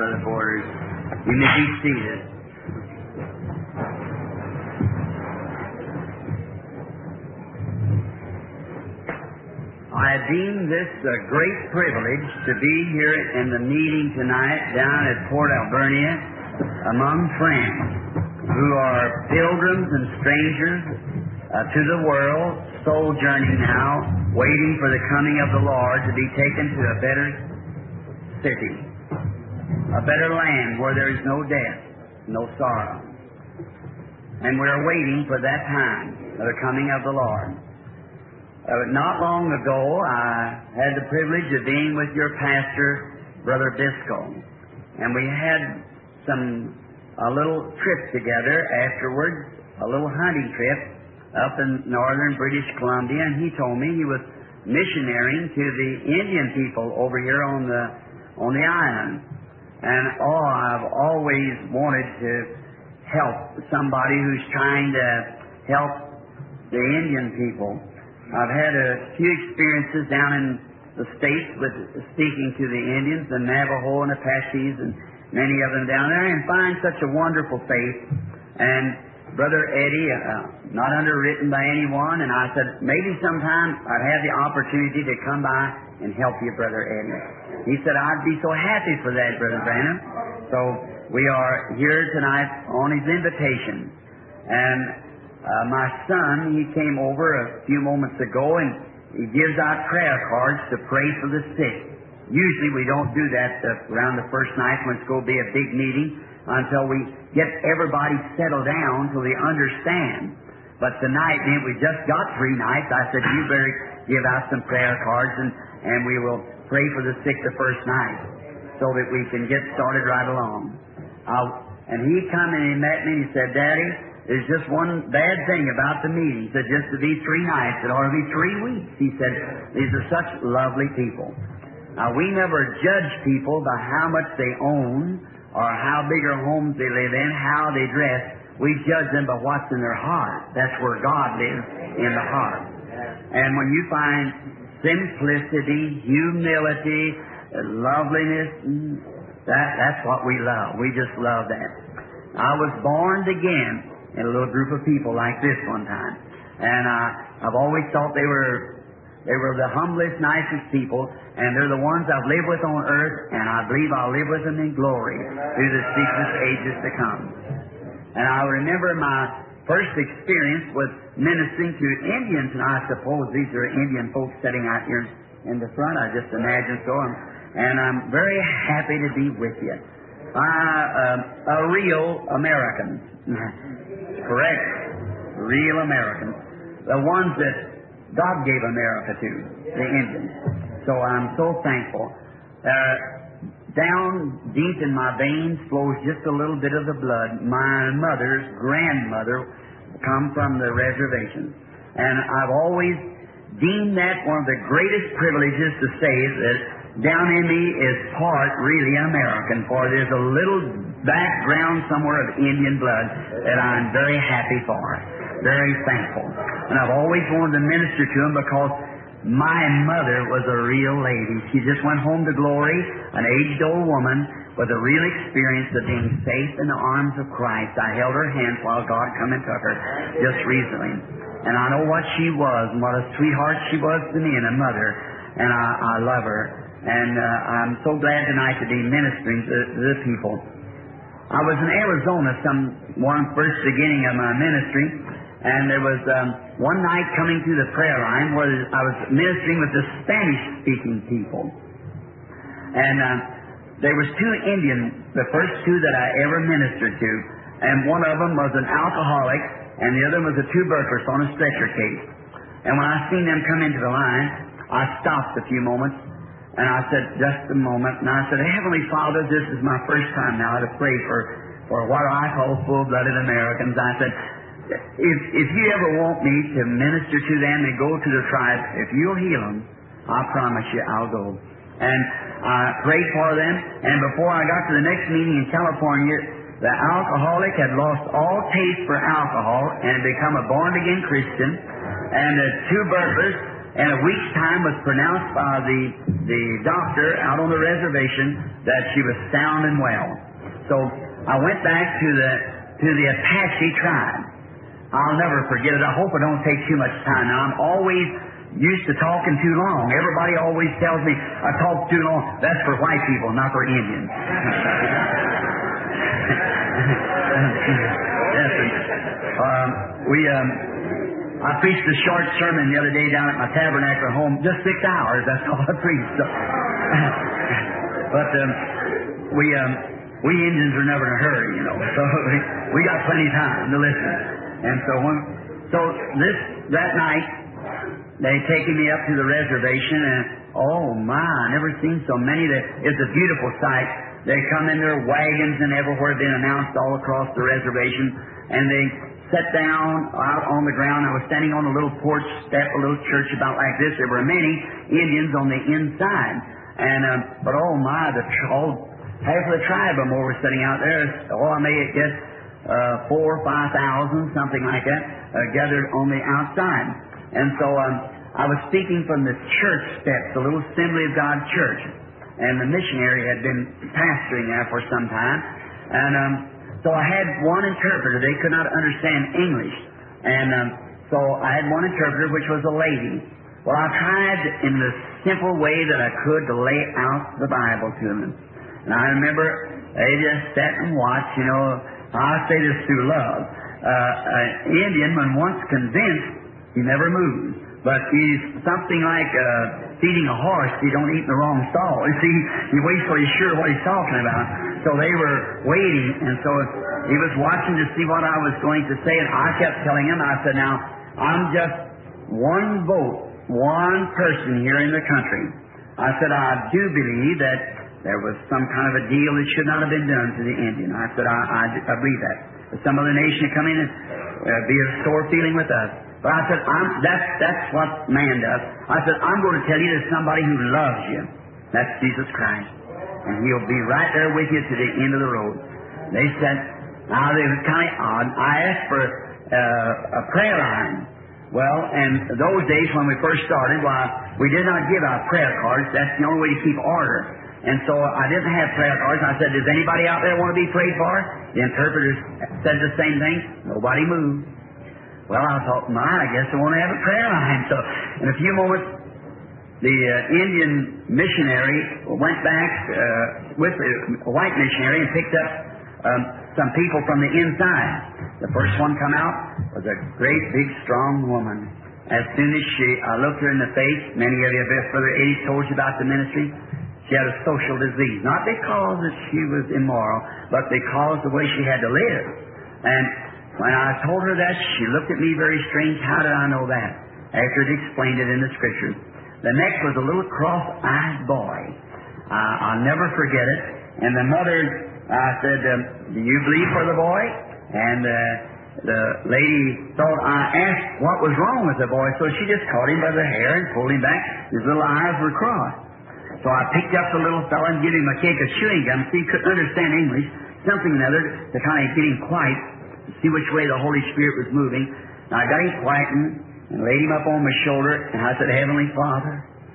Brother Borders. You may be seated. I deem this a great privilege to be here in the meeting tonight down at Port Albernia among friends who are pilgrims and strangers to the world, sojourning now, waiting for the coming of the Lord to be taken to a better city, a better land where there is no death, no sorrow. And we're waiting for that time of the coming of the Lord. Not long ago, I had the privilege of being with your pastor, Brother Biscoe, and we had a little trip together afterwards, a little hunting trip up in northern British Columbia, and he told me he was missionarying to the Indian people over here on the island. And I've always wanted to help somebody who's trying to help the Indian people. I've had a few experiences down in the States with speaking to the Indians, the Navajo and Apaches, and many of them down there, and find such a wonderful faith. And Brother Eddie, not underwritten by anyone, and I said, maybe sometime I'd have the opportunity to come by and help you, Brother Eddie. He said, I'd be so happy for that, Brother Branham. So we are here tonight on his invitation. And my son, he came over a few moments ago, and he gives out prayer cards to pray for the sick. Usually we don't do that around the first night when it's going to be a big meeting until we get everybody settled down so they understand. But tonight, man, we just got 3 nights. I said, you better give out some prayer cards, and we will pray for the sick the first night so that we can get started right along. And he come and he met me and he said, Daddy, there's just one bad thing about the meeting. He said, just to be 3 nights, it ought to be 3 weeks. He said, these are such lovely people. Now, we never judge people by how much they own or how big their homes they live in, how they dress. We judge them by what's in their heart. That's where God lives, in the heart. And when you find simplicity, humility, loveliness, that's what we love. We just love that. I was born again in a little group of people like this one time. And I've always thought they were the humblest, nicest people, and they're the ones I've lived with on earth, and I believe I'll live with them in glory through the secret ages to come. And I remember my first experience with ministering to Indians, and I suppose these are Indian folks sitting out here in the front. I just imagine so. And I'm very happy to be with you. A real American. Correct. Real Americans. The ones that God gave America to, the Indians. So I'm so thankful. Down deep in my veins flows just a little bit of the blood. My mother's grandmother come from the reservation. And I've always deemed that one of the greatest privileges to say that down in me is part really American, for there's a little background somewhere of Indian blood that I'm very happy for, very thankful. And I've always wanted to minister to them because my mother was a real lady. She just went home to glory, an aged old woman with a real experience of being safe in the arms of Christ. I held her hand while God come and took her just recently. And I know what she was and what a sweetheart she was to me and a mother. And I love her. And I'm so glad tonight to be ministering to the people. I was in Arizona first beginning of my ministry, and there was one night coming through the prayer line where I was ministering with the Spanish-speaking people. And there was 2 Indians, the first 2 that I ever ministered to, and one of them was an alcoholic, and the other was a tuberculosis on a stretcher case. And when I seen them come into the line, I stopped a few moments, and I said, just a moment, and I said, Heavenly Father, this is my first time now to pray for what I call full-blooded Americans. I said, if you ever want me to minister to them and go to the tribes, if you'll heal them, I promise you I'll go. And I prayed for them, and before I got to the next meeting in California, the alcoholic had lost all taste for alcohol and had become a born-again Christian, and the tuberculosis and a week's time was pronounced by the doctor out on the reservation that she was sound and well. So I went back to the Apache tribe. I'll never forget it. I hope I don't take too much time. Now, I'm always used to talking too long. Everybody always tells me I talk too long. That's for white people, not for Indians. I preached a short sermon the other day down at my tabernacle at home, just 6 hours. That's all I preached. So, but we Indians are never in a hurry, you know. So we got plenty of time to listen. And so that night they taken me up to the reservation, and oh my, I never seen so many. It's a beautiful sight. They come in their wagons and everywhere, been announced all across the reservation, and they sat down out on the ground. I was standing on a little porch step, a little church about like this. There were many Indians on the inside, and but oh my, half of the tribe of them were sitting out there. I may guess 4,000 or 5,000, something like that, gathered on the outside. And so I was speaking from the church steps, the little Assembly of God church, and the missionary had been pastoring there for some time, and so I had one interpreter. They could not understand English, and so I had one interpreter, which was a lady. Well, I tried in the simple way that I could to lay out the Bible to them, and I remember they just sat and watched. You know, I say this through love. An Indian, when once convinced, he never moves. But he's something like feeding a horse. He don't eat in the wrong stall. You see, he waits till he's sure what he's talking about. So they were waiting, and so he was watching to see what I was going to say, and I kept telling him, I said, now, I'm just one vote, one person here in the country. I said, I do believe that there was some kind of a deal that should not have been done to the Indian. I said, I believe that. If some other nation would come in and be a sore feeling with us. But I said, that's what man does. I said, I'm going to tell you there's somebody who loves you. That's Jesus Christ. And He'll be right there with you to the end of the road. They said, now it was kind of odd. I asked for a prayer line. Well, and those days when we first started, we did not give out prayer cards. That's the only way to keep order. And so I didn't have prayer cards. I said, does anybody out there want to be prayed for? The interpreters said the same thing. Nobody moved. Well, I thought, I guess I want to have a prayer line. So in a few moments, the Indian missionary went back with a white missionary and picked up some people from the inside. The first one come out was a great, big, strong woman. As soon as I looked her in the face, many of you, Brother Eddie told you about the ministry, she had a social disease. Not because that she was immoral, but because the way she had to live. And when I told her that, she looked at me very strange. How did I know that? After it explained it in the Scriptures. The next was a little cross-eyed boy. I'll never forget it. And the mother, I said, do you believe for the boy? And the lady thought I asked what was wrong with the boy, so she just caught him by the hair and pulled him back. His little eyes were crossed. So I picked up the little fellow and gave him a cake of chewing gum. See, he couldn't understand English. Something or other to kind of get him quiet. See which way the Holy Spirit was moving. And I got him quietened and laid him up on my shoulder, and I said, Heavenly Father,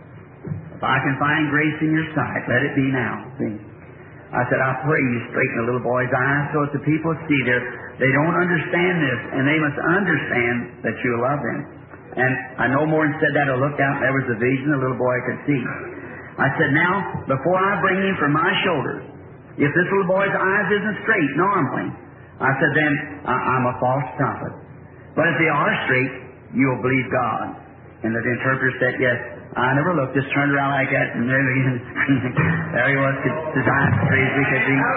if I can find grace in your sight, let it be now. See? I said, I pray you straighten the little boy's eyes so that the people see they don't understand this, and they must understand that you love them. And I no more than said that, I looked out, and there was a vision the little boy could see. I said, now, before I bring him from my shoulders, if this little boy's eyes isn't straight normally, I said, then I'm a false prophet. But if they are straight, you'll believe God. And the interpreter said, yes. I never looked, just turned around like that, and there he was. There he was, his eyes straight as we could be.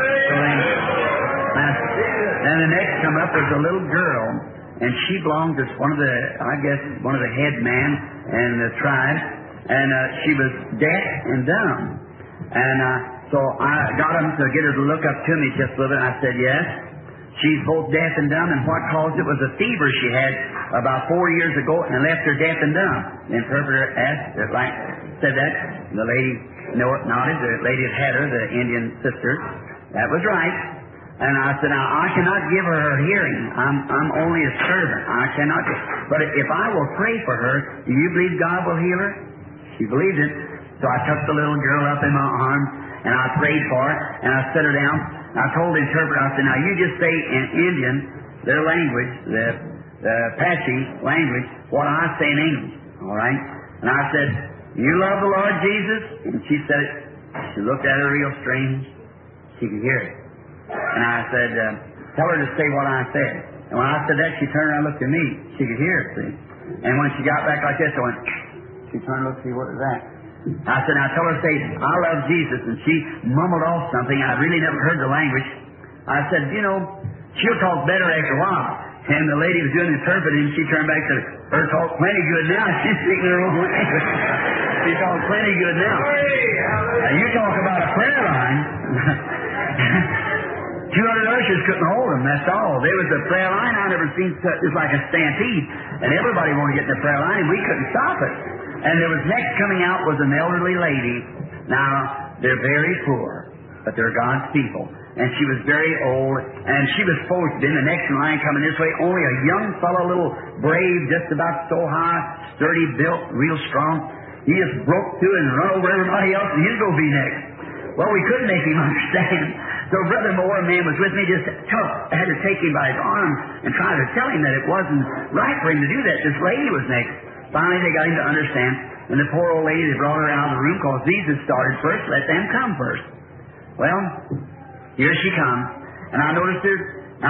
Then the next come up was a little girl, and she belonged to one of the head men in the tribe, and she was deaf and dumb. And so I got him to get her to look up to me just a little bit. I said, yes. She's both deaf and dumb, and what caused it was a fever she had about 4 years ago and left her deaf and dumb. The interpreter said that. The lady nodded. The lady that had her, the Indian sister. That was right. And I said, now, I cannot give her her hearing. I'm only a servant. I cannot. But if I will pray for her, do you believe God will heal her? She believed it. So I took the little girl up in my arms, and I prayed for her, and I set her down. And I told the interpreter, I said, now you just say in Indian, their language, the Apache language, what I say in English. All right? And I said, you love the Lord Jesus? And she said it. She looked at her real strange. She could hear it. And I said, tell her to say what I said. And when I said that, she turned around and looked at me. She could hear it, see? And when she got back like this, I went, she turned and looked to see what was that. I said, now tell her to say, I love Jesus. And she mumbled off something. I'd really never heard the language. I said, you know, she'll talk better after a while. And the lady was doing the interpreting. She turned back and said, her talk plenty good now. She's speaking her own language. She talks plenty good now. Now you talk about a prayer line. 200 ushers couldn't hold them, that's all. There was a prayer line I never seen. It was like a stampede. And everybody wanted to get in the prayer line, and we couldn't stop it. And there was next coming out was an elderly lady. Now, they're very poor, but they're God's people. And she was very old, and she was supposed to be in the next line coming this way. Only a young fellow, little brave, just about so high, sturdy, built, real strong. He just broke through and run over everybody else, and he's going to be next. Well, we couldn't make him understand. So Brother Moore, a man was with me, just had to take him by his arm and try to tell him that it wasn't right for him to do that. This lady was next. Finally, they got him to understand. And the poor old lady, they brought her out of the room because Jesus started first. Let them come first. Well, here she comes. And I noticed her.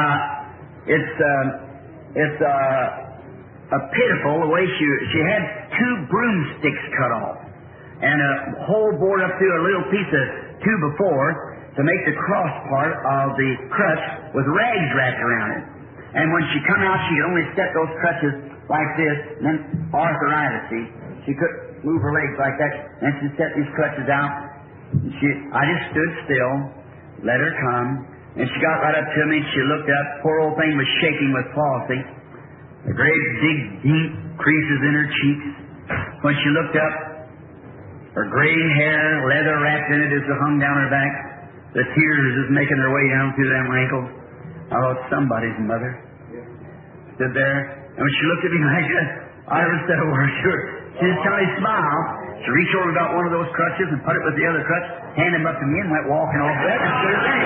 It's a pitiful the way she had 2 broomsticks cut off. And a hole bored up through a little piece of 2x4 to make the cross part of the crutch with rags wrapped around it. And when she come out, she could only step those crutches like this, and then arthritis, see? She couldn't move her legs like that. And she set these crutches out. I just stood still, let her come, and she got right up to me, she looked up, poor old thing was shaking with palsy. The great big deep creases in her cheeks. When she looked up, her graying hair, leather wrapped in it as it hung down her back. The tears were just making their way down through them wrinkles. I thought, somebody's mother stood there. And when she looked at me like that, I never said a word to her. She just kind of smiled. She reached over and got one of those crutches and put it with the other crutch, handed him up to me, and went walking off that and stood there.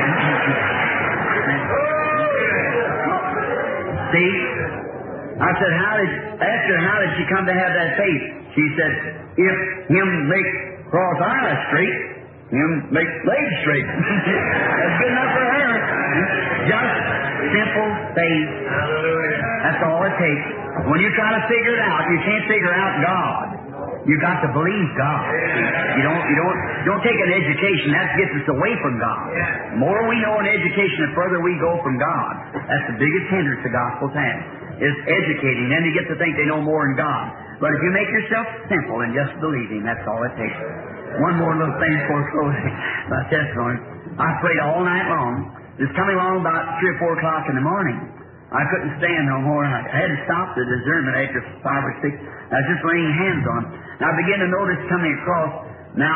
See? I said, asked her, how did she come to have that faith? She said, if him make cross eyes straight, him make legs straight. That's good enough for her. Just simple faith. That's all it takes. When you try to figure it out, you can't figure out God. You've got to believe God. You don't take an education. That gets us away from God. The more we know in education, the further we go from God. That's the biggest hindrance the gospel's had, is educating. Then you get to think they know more than God. But if you make yourself simple and just believing, that's all it takes. One more little thing before closing my testimony. I prayed all night long. It was coming along about 3 or 4 o'clock in the morning. I couldn't stand no more. I had to stop the discernment after 5 or 6. I was just laying hands on them. And I began to notice coming across, now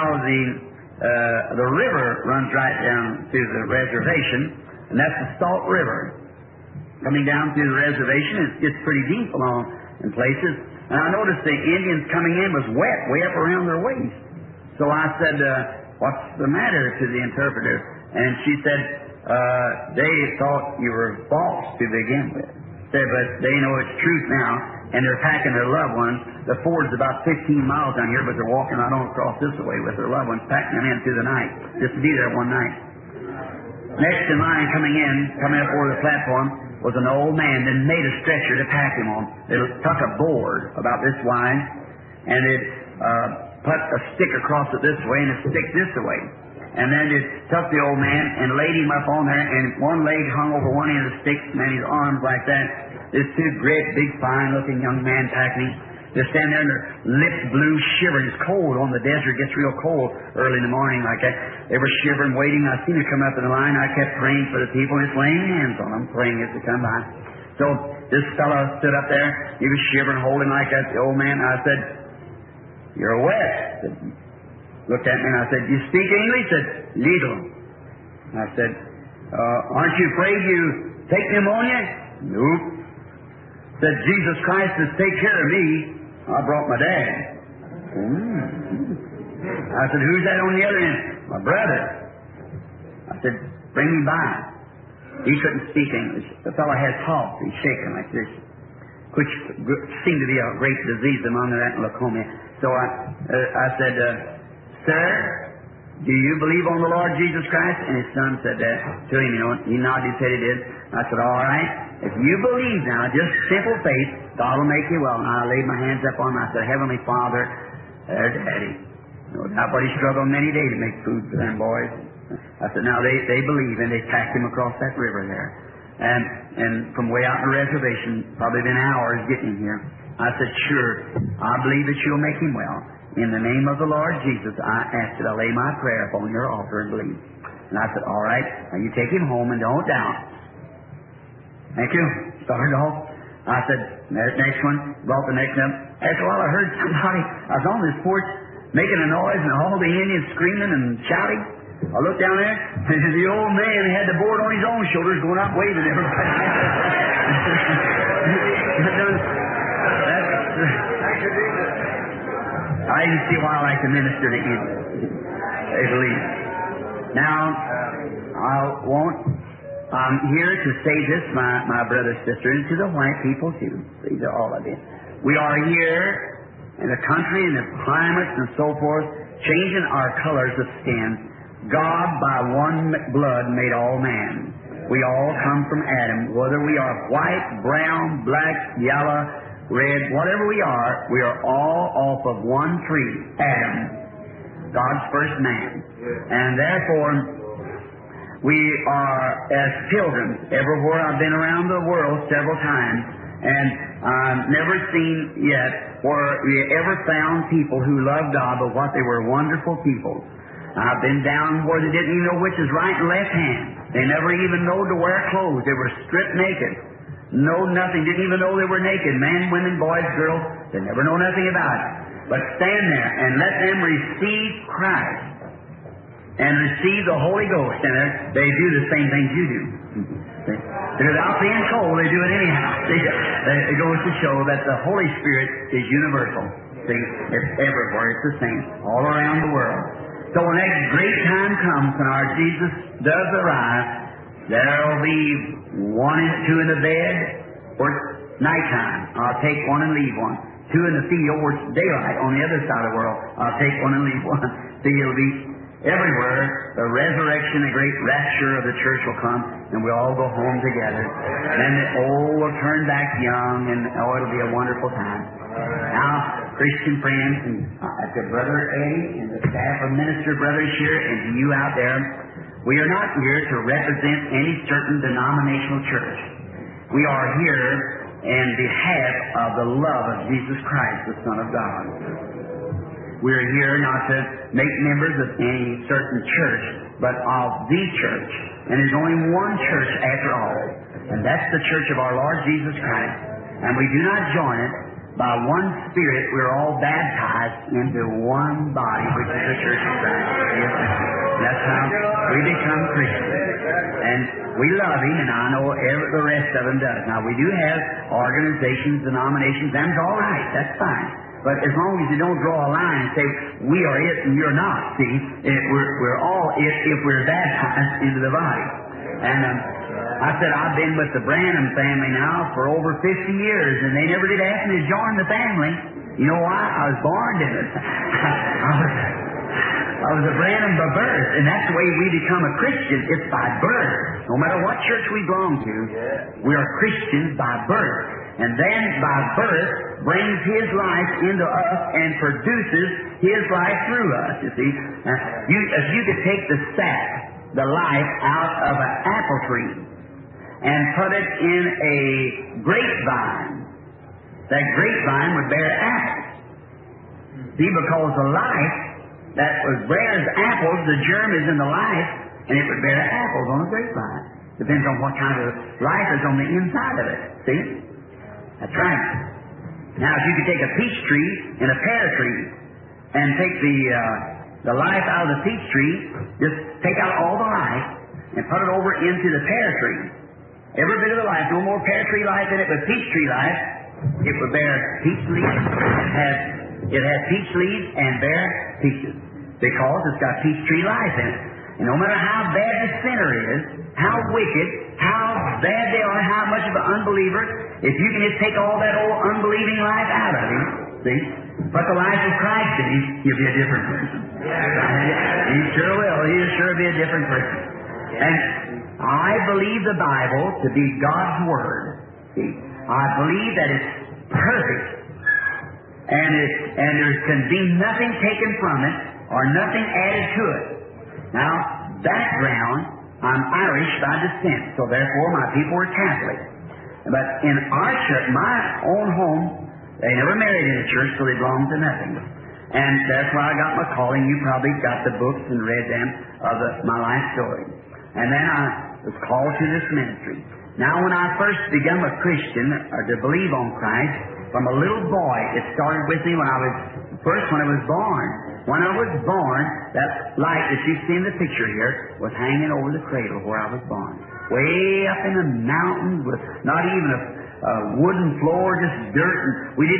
the river runs right down through the reservation, and that's the Salt River. Coming down through the reservation, it gets pretty deep along in places. And I noticed the Indians coming in was wet, way up around their waist. So I said, what's the matter to the interpreter? And she said, they thought you were false to begin with. Said, but they know it's truth now, and they're packing their loved ones. The ford's about 15 miles down here, but they're walking right on across this way with their loved ones, packing them in through the night, just to be there one night. Next in line coming up over the platform, was an old man that made a stretcher to pack him on. They took a board about this wide, and it put a stick across it this way and a stick this way. And then it took the old man and laid him up on there, and one leg hung over one end of the stick, and then his arms like that. This 2 great, big, fine-looking young man packing. They're standing there, and their lips blue, shivering. It's cold on the desert. It gets real cold early in the morning like that. They were shivering, waiting. I seen them come up in the line. I kept praying for the people, just laying hands on them, praying as they come by. So this fellow stood up there. He was shivering, holding like that, the old man. I said, "You're wet." Looked at me and I said, "You speak English?" He said, "Little." I said, Aren't you afraid you take pneumonia? Nope. Said, Jesus Christ has taken care of me. I brought my dad. I said, who's that on the other end? My brother. I said, bring him by. He couldn't speak English. The fellow had cough. He's shaking like this, which seemed to be a great disease among that leukemia. So I said, sir, do you believe on the Lord Jesus Christ? And his son said that to him, you know. He nodded his head, he did. I said, all right. If you believe now, just simple faith, God will make you well. And I laid my hands up on him. I said, Heavenly Father, there's Daddy. No doubt, but he struggled many days to make food for them boys. I said, now they believe, and they packed him across that river there. And from way out in the reservation, probably been hours getting here. I said, sure, I believe that you'll make him well. In the name of the Lord Jesus, I ask that I lay my prayer upon your altar and believe. And I said, all right, now you take him home and don't doubt. Thank you. Started off. I said, next one, brought the next one. After a while I heard somebody, I was on this porch making a noise and all the Indians screaming and shouting. I looked down there, and the old man had the board on his own shoulders going up waving at everybody. I didn't see why I like to minister to Indians. They believe. Now, I'm here to say this, my brother, sister, and to the white people too. These are all of you. We are here in the country and the climates and so forth, changing our colors of skin. God, by one blood, made all man. We all come from Adam. Whether we are white, brown, black, yellow, red, whatever we are all off of one tree, Adam, God's first man. And therefore, we are as pilgrims. Everywhere I've been around the world several times, and I've never seen yet where we ever found people who loved God, but what they were wonderful people. I've been down where they didn't even know which is right and left hand. They never even know to wear clothes. They were stripped naked. Know nothing. Didn't even know they were naked. Men, women, boys, girls. They never know nothing about it. But stand there and let them receive Christ and receive the Holy Ghost. And they do the same things you do. Without being told, they do it anyhow. It goes to show that the Holy Spirit is universal. See, it's everywhere. It's the same. All around the world. So when that great time comes and our Jesus does arrive, there'll be two in the bed where it's nighttime. I'll take one and leave one. Two in the field where it's daylight on the other side of the world. I'll take one and leave one. See, it'll be everywhere. The resurrection, the great rapture of the church will come, and we'll all go home together. And then the old will turn back young, and it'll be a wonderful time. Now, Christian friends, and to Brother Eddie and the staff of minister brothers here, and to you out there, we are not here to represent any certain denominational church. We are here in behalf of the love of Jesus Christ, the Son of God. We are here not to make members of any certain church, but of the church. And there's only one church after all, and that's the church of our Lord Jesus Christ. And we do not join it. By one Spirit, we're all baptized into one body, which is the Church of Christ. That's how we become Christians. And we love Him, and I know the rest of them does. Now, we do have organizations, denominations, and it's all right. That's fine. But as long as you don't draw a line and say, we are it and you're not, see, we're all it if we're baptized into the body. And I said, I've been with the Branham family now for over 50 years, and they never did ask me to join the family. You know why? I was born in it. I was a Branham by birth, and that's the way we become a Christian. It's by birth. No matter what church we belong to, we are Christians by birth. And then by birth brings His life into us and produces His life through us, you see. Now, if you could take the sap, the life out of an apple tree, and put it in a grapevine, that grapevine would bear apples. See, because the life that bears apples, the germ is in the life, and it would bear apples on the grapevine. Depends on what kind of life is on the inside of it. See? That's right. Now, if you could take a peach tree and a pear tree, and take the life out of the peach tree, just take out all the life, and put it over into the pear tree. Every bit of the life, no more pear tree life in it, but peach tree life. It would bear peach leaves. It has peach leaves and bear peaches because it's got peach tree life in it. And no matter how bad the sinner is, how wicked, how bad they are, how much of an unbeliever, if you can just take all that old unbelieving life out of him, see, put the life of Christ in him, he'll be a different person. He sure will. He'll sure be a different person. And I believe the Bible to be God's Word. See, I believe that it's perfect, and there can be nothing taken from it or nothing added to it. Now, background, I'm Irish by descent, so therefore my people were Catholic. But in our church, my own home, they never married in a church, so they belonged to nothing. And that's why I got my calling. You probably got the books and read them of my life story. And then I was called to this ministry. Now, when I first became a Christian, or to believe on Christ, from a little boy, it started with me when I was born. When I was born, that light that you see in the picture here was hanging over the cradle where I was born. Way up in the mountains with not even a wooden floor, just dirt. And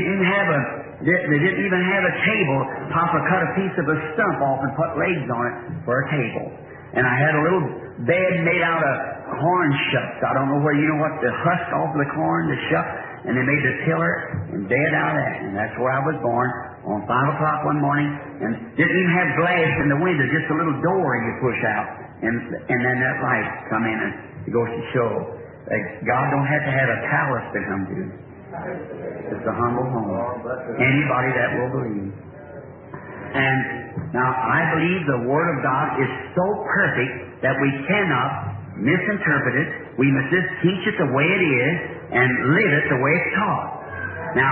they didn't even have a table. Papa cut a piece of a stump off and put legs on it for a table. And I had a little bed made out of corn shucks. I don't know where you know what, the husk off of the corn, the shuck. And they made the tiller and bed out of that. And that's where I was born on 5 o'clock one morning. And didn't even have glass in the window, just a little door you push out. And then that light come in, and it goes to show that God don't have to have a palace to come to. It's a humble home. Anybody that will believe. And now I believe the Word of God is so perfect that we cannot misinterpret it. We must just teach it the way it is and live it the way it's taught. Now,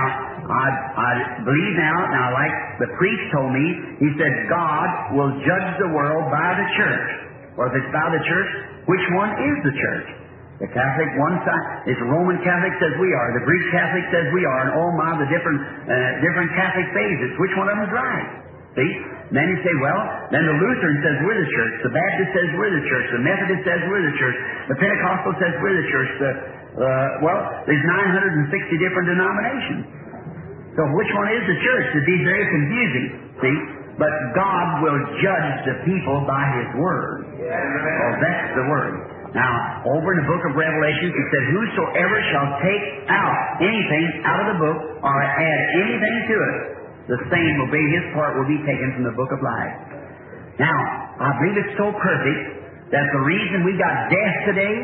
I believe now like the priest told me, he said, God will judge the world by the church. Well, if it's by the church, which one is the church? The Catholic one side is the Roman Catholic says we are, the Greek Catholic says we are, and oh my, the different Catholic phases. Which one of them is right? See? And then you say, well, then the Lutheran says we're the church, the Baptist says we're the church, the Methodist says we're the church, the Pentecostal says we're the church, well, there's 960 different denominations. So which one is the church? It'd be very confusing, see? But God will judge the people by His Word. Well, that's the Word. Now, over in the book of Revelation, it says, whosoever shall take out anything out of the book or add anything to it, the same will be his part will be taken from the book of life. Now, I believe it's so perfect that the reason we got death today,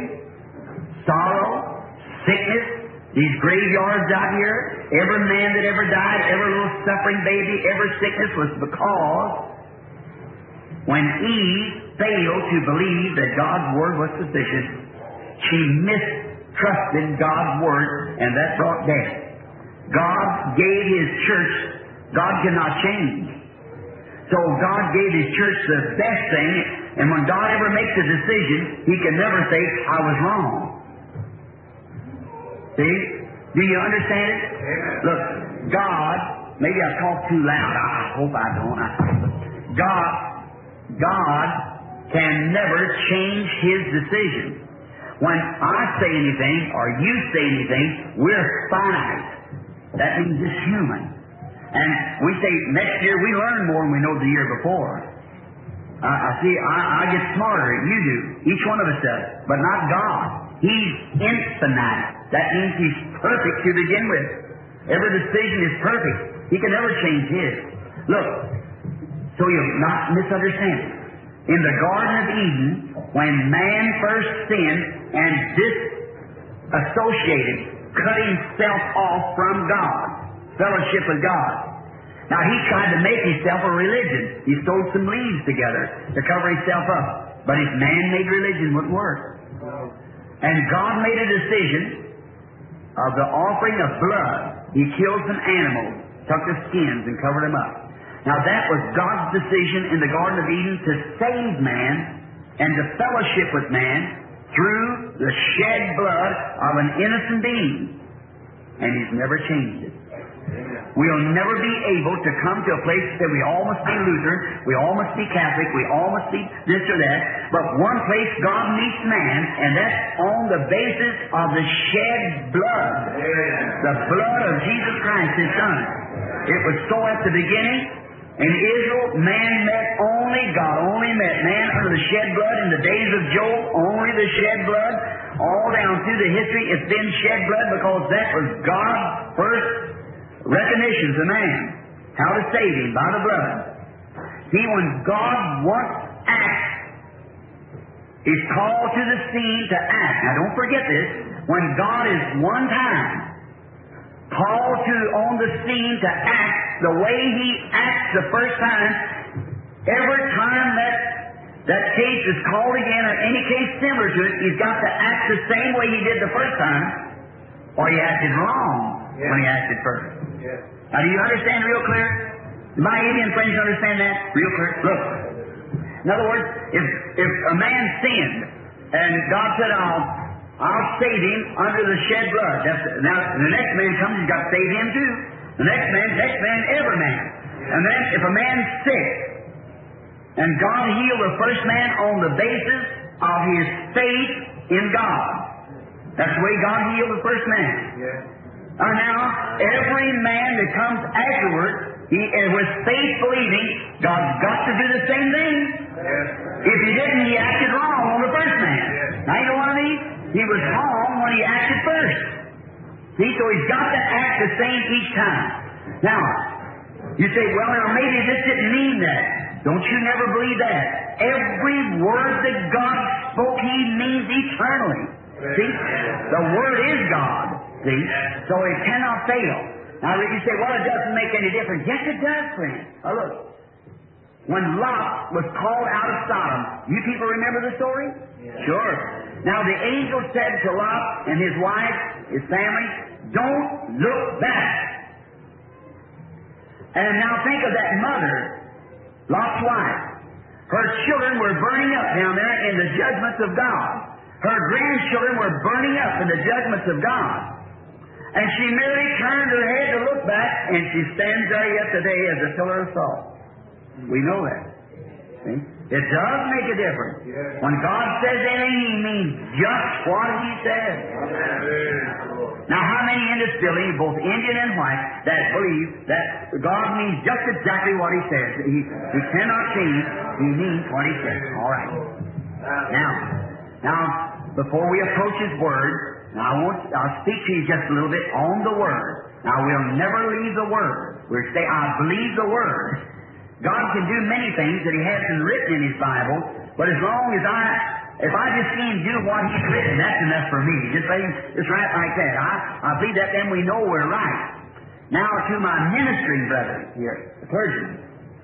sorrow, sickness, these graveyards out here, every man that ever died, every little suffering baby, every sickness was because when Eve failed to believe that God's Word was sufficient, she mistrusted God's Word, and that brought death. God gave His church. God cannot change. So God gave His church the best thing, and when God ever makes a decision, He can never say, I was wrong. See? Do you understand it? Amen. Look, God, maybe I talk too loud. I hope I don't. God can never change His decision. When I say anything, or you say anything, we're finite. That means it's human. And we say next year we learn more than we know the year before. I get smarter, you do. Each one of us does. But not God. He's infinite. That means He's perfect to begin with. Every decision is perfect. He can never change His. Look, so you'll not misunderstand it. In the Garden of Eden, when man first sinned and disassociated, cut himself off from God, fellowship with God. Now, he tried to make himself a religion. He sewed some leaves together to cover himself up. But his man-made religion wouldn't work. And God made a decision of the offering of blood. He killed some animals, took the skins and covered them up. Now, that was God's decision in the Garden of Eden to save man and to fellowship with man through the shed blood of an innocent being. And He's never changed it. We'll never be able to come to a place that we all must be Lutheran, we all must be Catholic, we all must be this or that. But one place God meets man, and that's on the basis of the shed blood. The blood of Jesus Christ, His Son. It was so at the beginning. In Israel, man met only, God only met man under the shed blood. In the days of Job, only the shed blood. All down through the history, it's been shed blood because that was God's first recognition to man. How to save him, by the blood. See, when God once acts, He's called to the scene to act. Now don't forget this. When God is one time called to on the scene to act the way He acts the first time, every time that case is called again, or any case similar to it, He's got to act the same way He did the first time, or He acted wrong when He acted first. Now, do you understand real clear? Do my Indian friends understand that real clear? Look. In other words, if a man sinned, and God said, I'll save him under the shed blood. Now, the next man comes, He's got to save him too. The next man, every man. And then, if a man's sick, and God healed the first man on the basis of his faith in God. That's the way God healed the first man. Now, every man that comes afterward, with faith believing, God's got to do the same thing. If He didn't, He acted wrong on the first man. Now, you know what I mean? He was wrong when He acted first. See, so He's got to act the same each time. Now, you say, well, maybe this didn't mean that. Don't you never believe that. Every word that God spoke, He means eternally. See? The Word is God. See? So it cannot fail. Now, you say, well, it doesn't make any difference. Yes, it does, friend. Now, look. When Lot was called out of Sodom, you people remember the story? Sure. Now, the angel said to Lot and his wife, his family, don't look back. And now think of that mother, Lot's wife. Her children were burning up down there in the judgments of God. Her grandchildren were burning up in the judgments of God. And she merely turned her head to look back, and she stands there yet today as a pillar of salt. We know that. See? It does make a difference. When God says anything, He means just what He says. Now, how many in this building, both Indian and white, that believe that God means just exactly what He says? He cannot change. He means what He says. All right. Now, before we approach His Word, I'll speak to you just a little bit on the Word. Now, we'll never leave the Word. We'll say, I believe the Word. God can do many things that He hasn't written in His Bible, but as long as if I just see Him do what He's written, that's enough for me. Just let Him just write like that. I believe that, then we know we're right. Now to my ministering brethren here, the clergymen.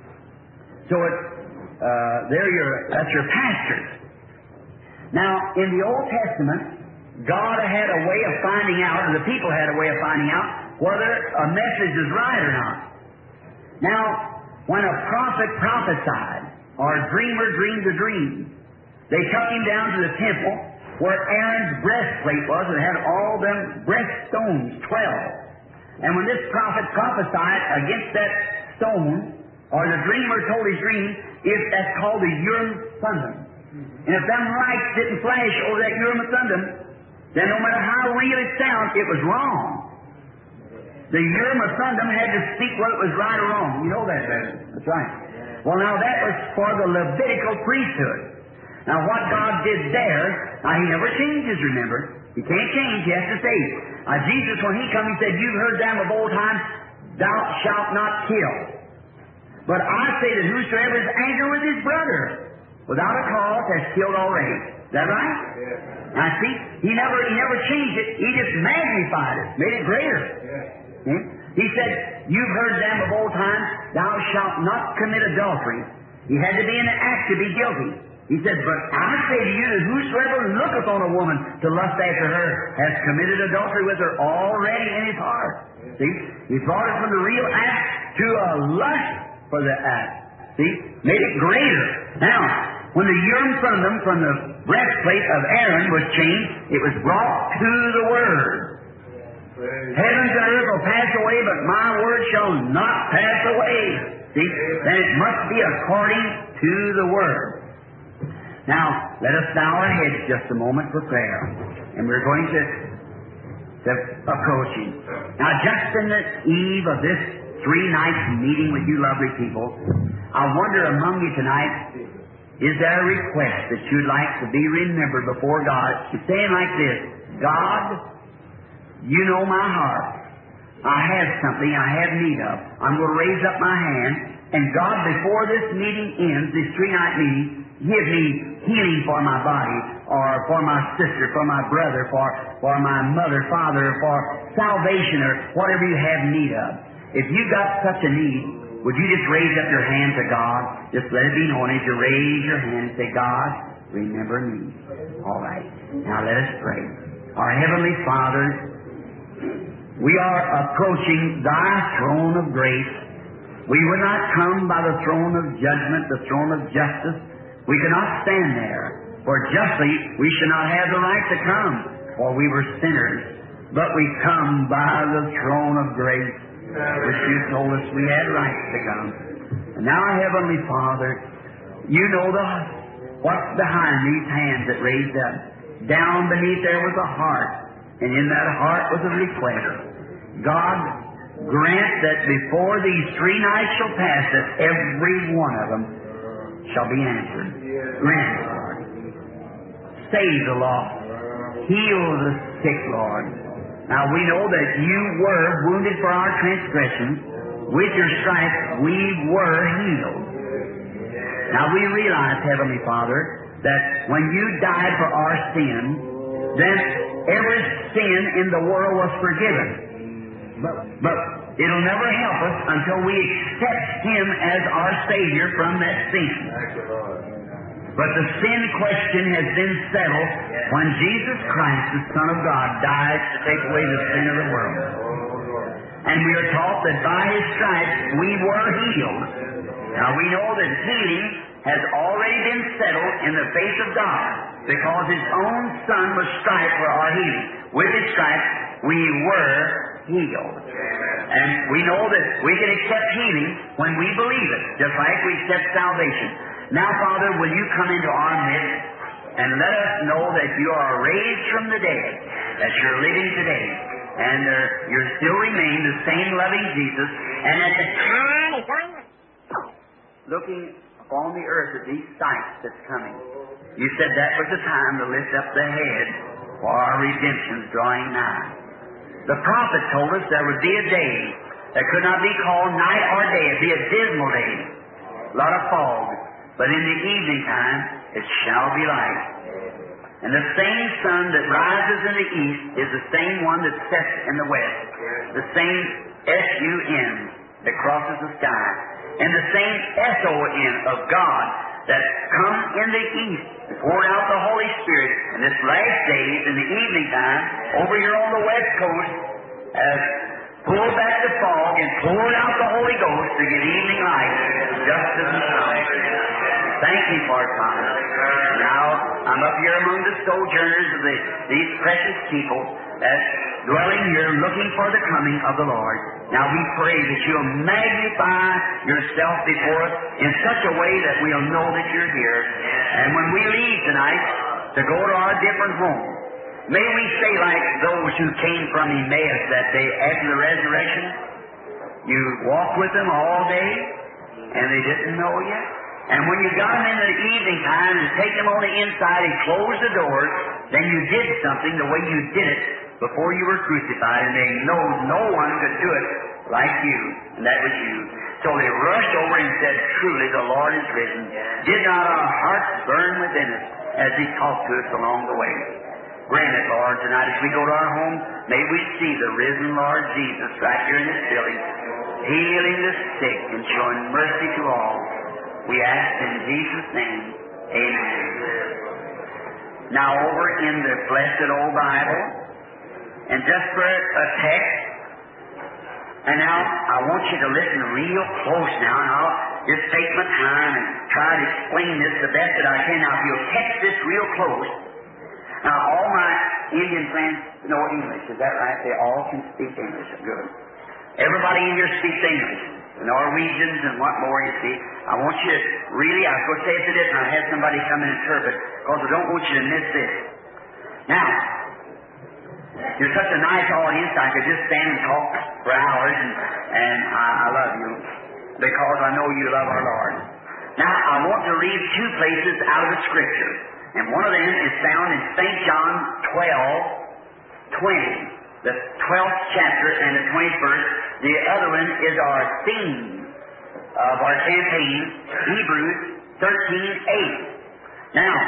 So that's your pastors. Now, in the Old Testament, God had a way of finding out, and the people had a way of finding out whether a message is right or not. Now, when a prophet prophesied, or a dreamer dreamed a dream, they took him down to the temple where Aaron's breastplate was, and had all them breaststones, 12. And when this prophet prophesied against that stone, or the dreamer told his dream, that's called the Urim Thummim. And if them lights didn't flash over that Urim Thummim, then no matter how real it sounds, it was wrong. The Urim Thummim had to speak whether it was right or wrong. You know that, that's right. Well, now that was for the Levitical priesthood. Now what God did there, He never changes, remember. He can't change, He has to say. Jesus, when He come, He said, you've heard them of old time, thou shalt not kill. But I say that whosoever is angry with his brother, without a cause, has killed already. Is that right? Yeah. Now see, He never changed it. He just magnified it, made it greater. Yeah. He said, you've heard them of old time, thou shalt not commit adultery. He had to be in an act to be guilty. He said, but I say to you that whosoever looketh on a woman to lust after her has committed adultery with her already in his heart. See? He brought it from the real act to a lust for the act. See? Made it greater. Now, when the Urim Thummim from the breastplate of Aaron was changed, it was brought to the Word. Heavens and earth will pass away, but my word shall not pass away. See? Then it must be according to the Word. Now, let us bow our heads just a moment for prayer. And we're going to approach Him. Now, just in the eve of this 3 nights meeting with you lovely people, I wonder among you tonight, is there a request that you'd like to be remembered before God? It's saying like this: God, you know my heart. I have something I have need of. I'm going to raise up my hand, and God, before this meeting ends, this 3-night meeting, give me healing for my body, or for my sister, for my brother, for my mother, father, for salvation, or whatever you have need of. If you've got such a need, would you just raise up your hand to God? Just let it be known as you raise your hand and say, God, remember me. All right. Now let us pray. Our Heavenly Father, we are approaching Thy throne of grace. We would not come by the throne of judgment, the throne of justice. We cannot stand there, for justly we should not have the right to come, for we were sinners. But we come by the throne of grace, which You told us we had rights to come. And now, Heavenly Father, You know what's behind these hands that raised up. Down beneath there was a heart, and in that heart was a request. God, grant that before these 3 nights shall pass, that every one of them shall be answered. Grant it, Lord. Save the lost. Heal the sick, Lord. Now we know that You were wounded for our transgressions. With Your stripes we were healed. Now we realize, Heavenly Father, that when You died for our sin, then every sin in the world was forgiven. But it'll never help us until we accept Him as our Savior from that sin. But the sin question has been settled when Jesus Christ, the Son of God, died to take away the sin of the world. And we are taught that by His stripes we were healed. Now we know that healing has already been settled in the face of God, because His own Son was striped for our healing. With His stripes we were healed. And we know that we can accept healing when we believe it, just like we accept salvation. Now, Father, will You come into our midst and let us know that You are raised from the dead, that You're living today, and You still remain the same loving Jesus, and at the time is looking upon the earth at these sights that's coming. You said that was the time to lift up the head, for our redemption's drawing nigh. The prophet told us there would be a day that could not be called night or day. It'd be a dismal day, a lot of fog. But in the evening time it shall be light. And the same sun that rises in the east is the same one that sets in the west. The same S-U-N that crosses the sky. And the same S-O-N of God that come in the east and poured out the Holy Spirit in this last days in the evening time over here on the west coast has pulled back the fog and poured out the Holy Ghost to get evening light just as the sun. Thank You for it, Father. Now, I'm up here among the sojourners of these precious people that dwelling here looking for the coming of the Lord. Now we pray that You'll magnify Yourself before us in such a way that we'll know that You're here. And when we leave tonight to go to our different homes, may we say like those who came from Emmaus that day after the resurrection, You walked with them all day and they didn't know You. And when You got them in the evening time and take them on the inside and close the doors, then You did something the way You did it before You were crucified, and they know no one could do it like You, and that was You. So they rushed over and said, truly the Lord is risen. Did not our hearts burn within us as He talked to us along the way? Grant it, Lord, tonight as we go to our home, may we see the risen Lord Jesus right here in this building, healing the sick and showing mercy to all. We ask in Jesus' name, amen. Now over in the blessed old Bible, and just for a text, and now I want you to listen real close now, and I'll just take my time and try to explain this the best that I can. Now, if you'll catch this real close, now all my Indian friends know English. Is that right? They all can speak English. Good. Everybody in here speaks English. The Norwegians and what more, you see. I want you to really, I was going to say it to this, and I had somebody come and interpret, because I don't want you to miss this. Now, you're such a nice audience, I could just stand and talk for hours, and I love you, because I know you love our Lord. Now, I want to read two places out of the Scripture, and one of them is found in St. John 12:20. The 12th chapter and the 20th verse. The other one is our theme of our campaign, Hebrews 13:8. Now,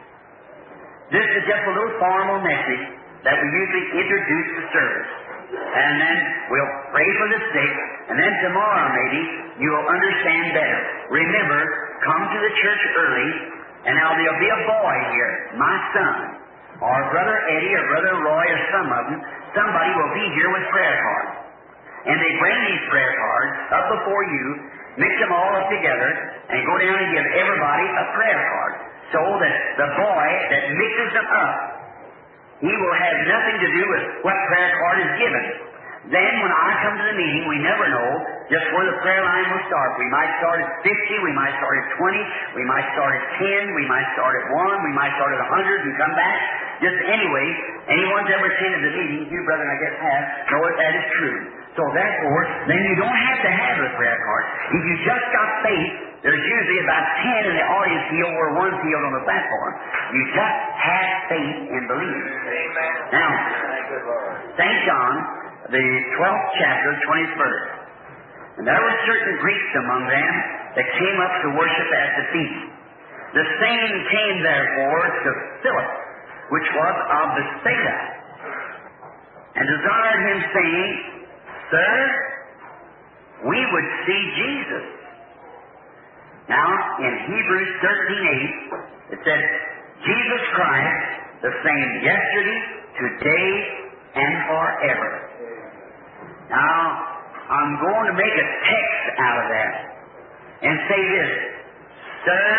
this is just a little formal message that we usually introduce the service. And then we'll pray for the sick, and then tomorrow maybe you'll understand better. Remember, come to the church early, and now there'll be a boy here, my son, or Brother Eddie or Brother Roy or some of them. Somebody will be here with prayer cards. And they bring these prayer cards up before you, mix them all up together, and go down and give everybody a prayer card. So that the boy that mixes them up, he will have nothing to do with what prayer card is given. Then when I come to the meeting, we never know just where the prayer line will start. We might start at 50, we might start at 20, we might start at 10, we might start at 1, we might start at 100 and come back. Just anyway, anyone's ever attended the meeting, you brother I guess have, know that that is true. So therefore, then you don't have to have a prayer card. If you just got faith, there's usually about 10 in the audience field or one field on the platform. You just have faith and believe. Amen. Now, St. John, the 12th chapter, 20th verse. And there were certain Greeks among them that came up to worship at the feast. The same came therefore to Philip, which was of Bethsaida, and desired him, saying, Sir, we would see Jesus. Now, in Hebrews 13:8, it says, Jesus Christ, the same yesterday, today, and forever. Now, I'm going to make a text out of that and say this, Sir,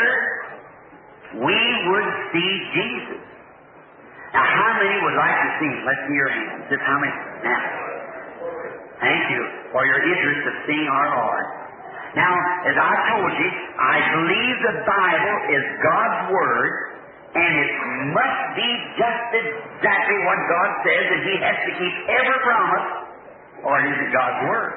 we would see Jesus. Now, how many would like to see him? Let's see your hands. Just how many? Now, thank you for your interest of seeing our Lord. Now, as I told you, I believe the Bible is God's Word, and it must be just exactly what God says, and He has to keep every promise, or it isn't God's Word.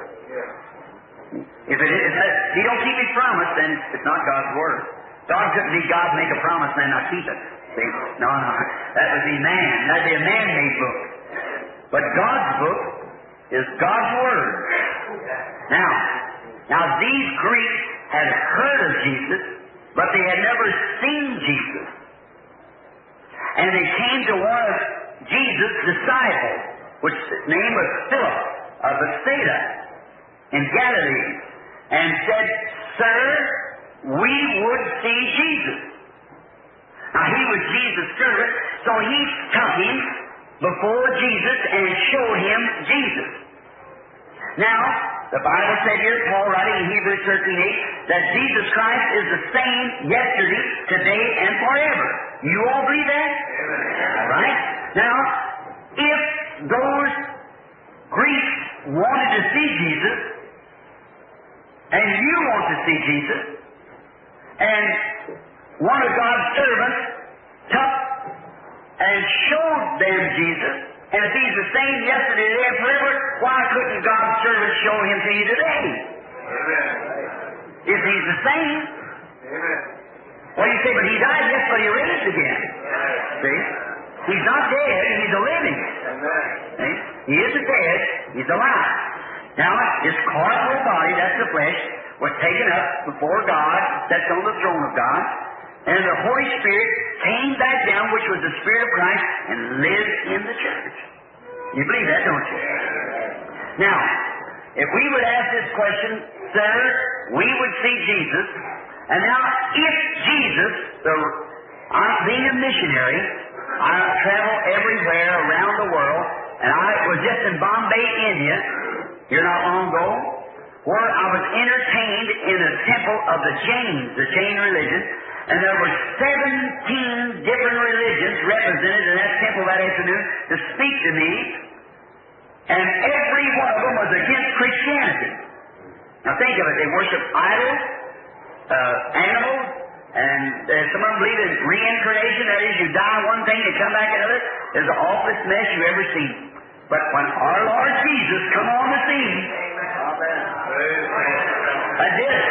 If He don't keep His promise, then it's not God's Word. God couldn't be God make a promise and then not keep it. See? No. That would be man. That would be a man-made book. But God's book is God's Word. Now these Greeks had heard of Jesus, but they had never seen Jesus. And they came to one of Jesus' disciples, which his name was Philip of Bethsaida in Galilee, and said, Sir, we would see Jesus. Now he was Jesus' servant, so he took him before Jesus and showed him Jesus. Now, the Bible said here, Paul writing in Hebrews 13:8, that Jesus Christ is the same yesterday, today, and forever. You all believe that? Amen. All right. Now, if those Greeks wanted to see Jesus, and you want to see Jesus, and one of God's servants took and showed them Jesus, and if He's the same yesterday, today, and forever, why couldn't God's servant show Him to you today? Amen. If He's the same. Amen. Well, you say, but He died, yes, but He raised again. See? He's not dead, He's a living. Amen. See? He isn't dead, He's alive. Now, His corporal body, that's the flesh, was taken up before God, that's on the throne of God, and the Holy Spirit came back down, which was the Spirit of Christ, and lived in the church. You believe that, don't you? Now, if we would ask this question, Sir, we would see Jesus, and now if Jesus, being a missionary, I travel everywhere around the world, and I was just in Bombay, India, here not long ago, where I was entertained in a temple of the Jain religion, And there were 17 different religions represented in that temple that afternoon to speak to me, and every one of them was against Christianity. Now think of it, they worship idols, animals, and some of them believe in reincarnation. That is, you die one thing and come back another. It's the awfulest mess you've ever seen. But when our Lord Jesus come on the scene, I did it.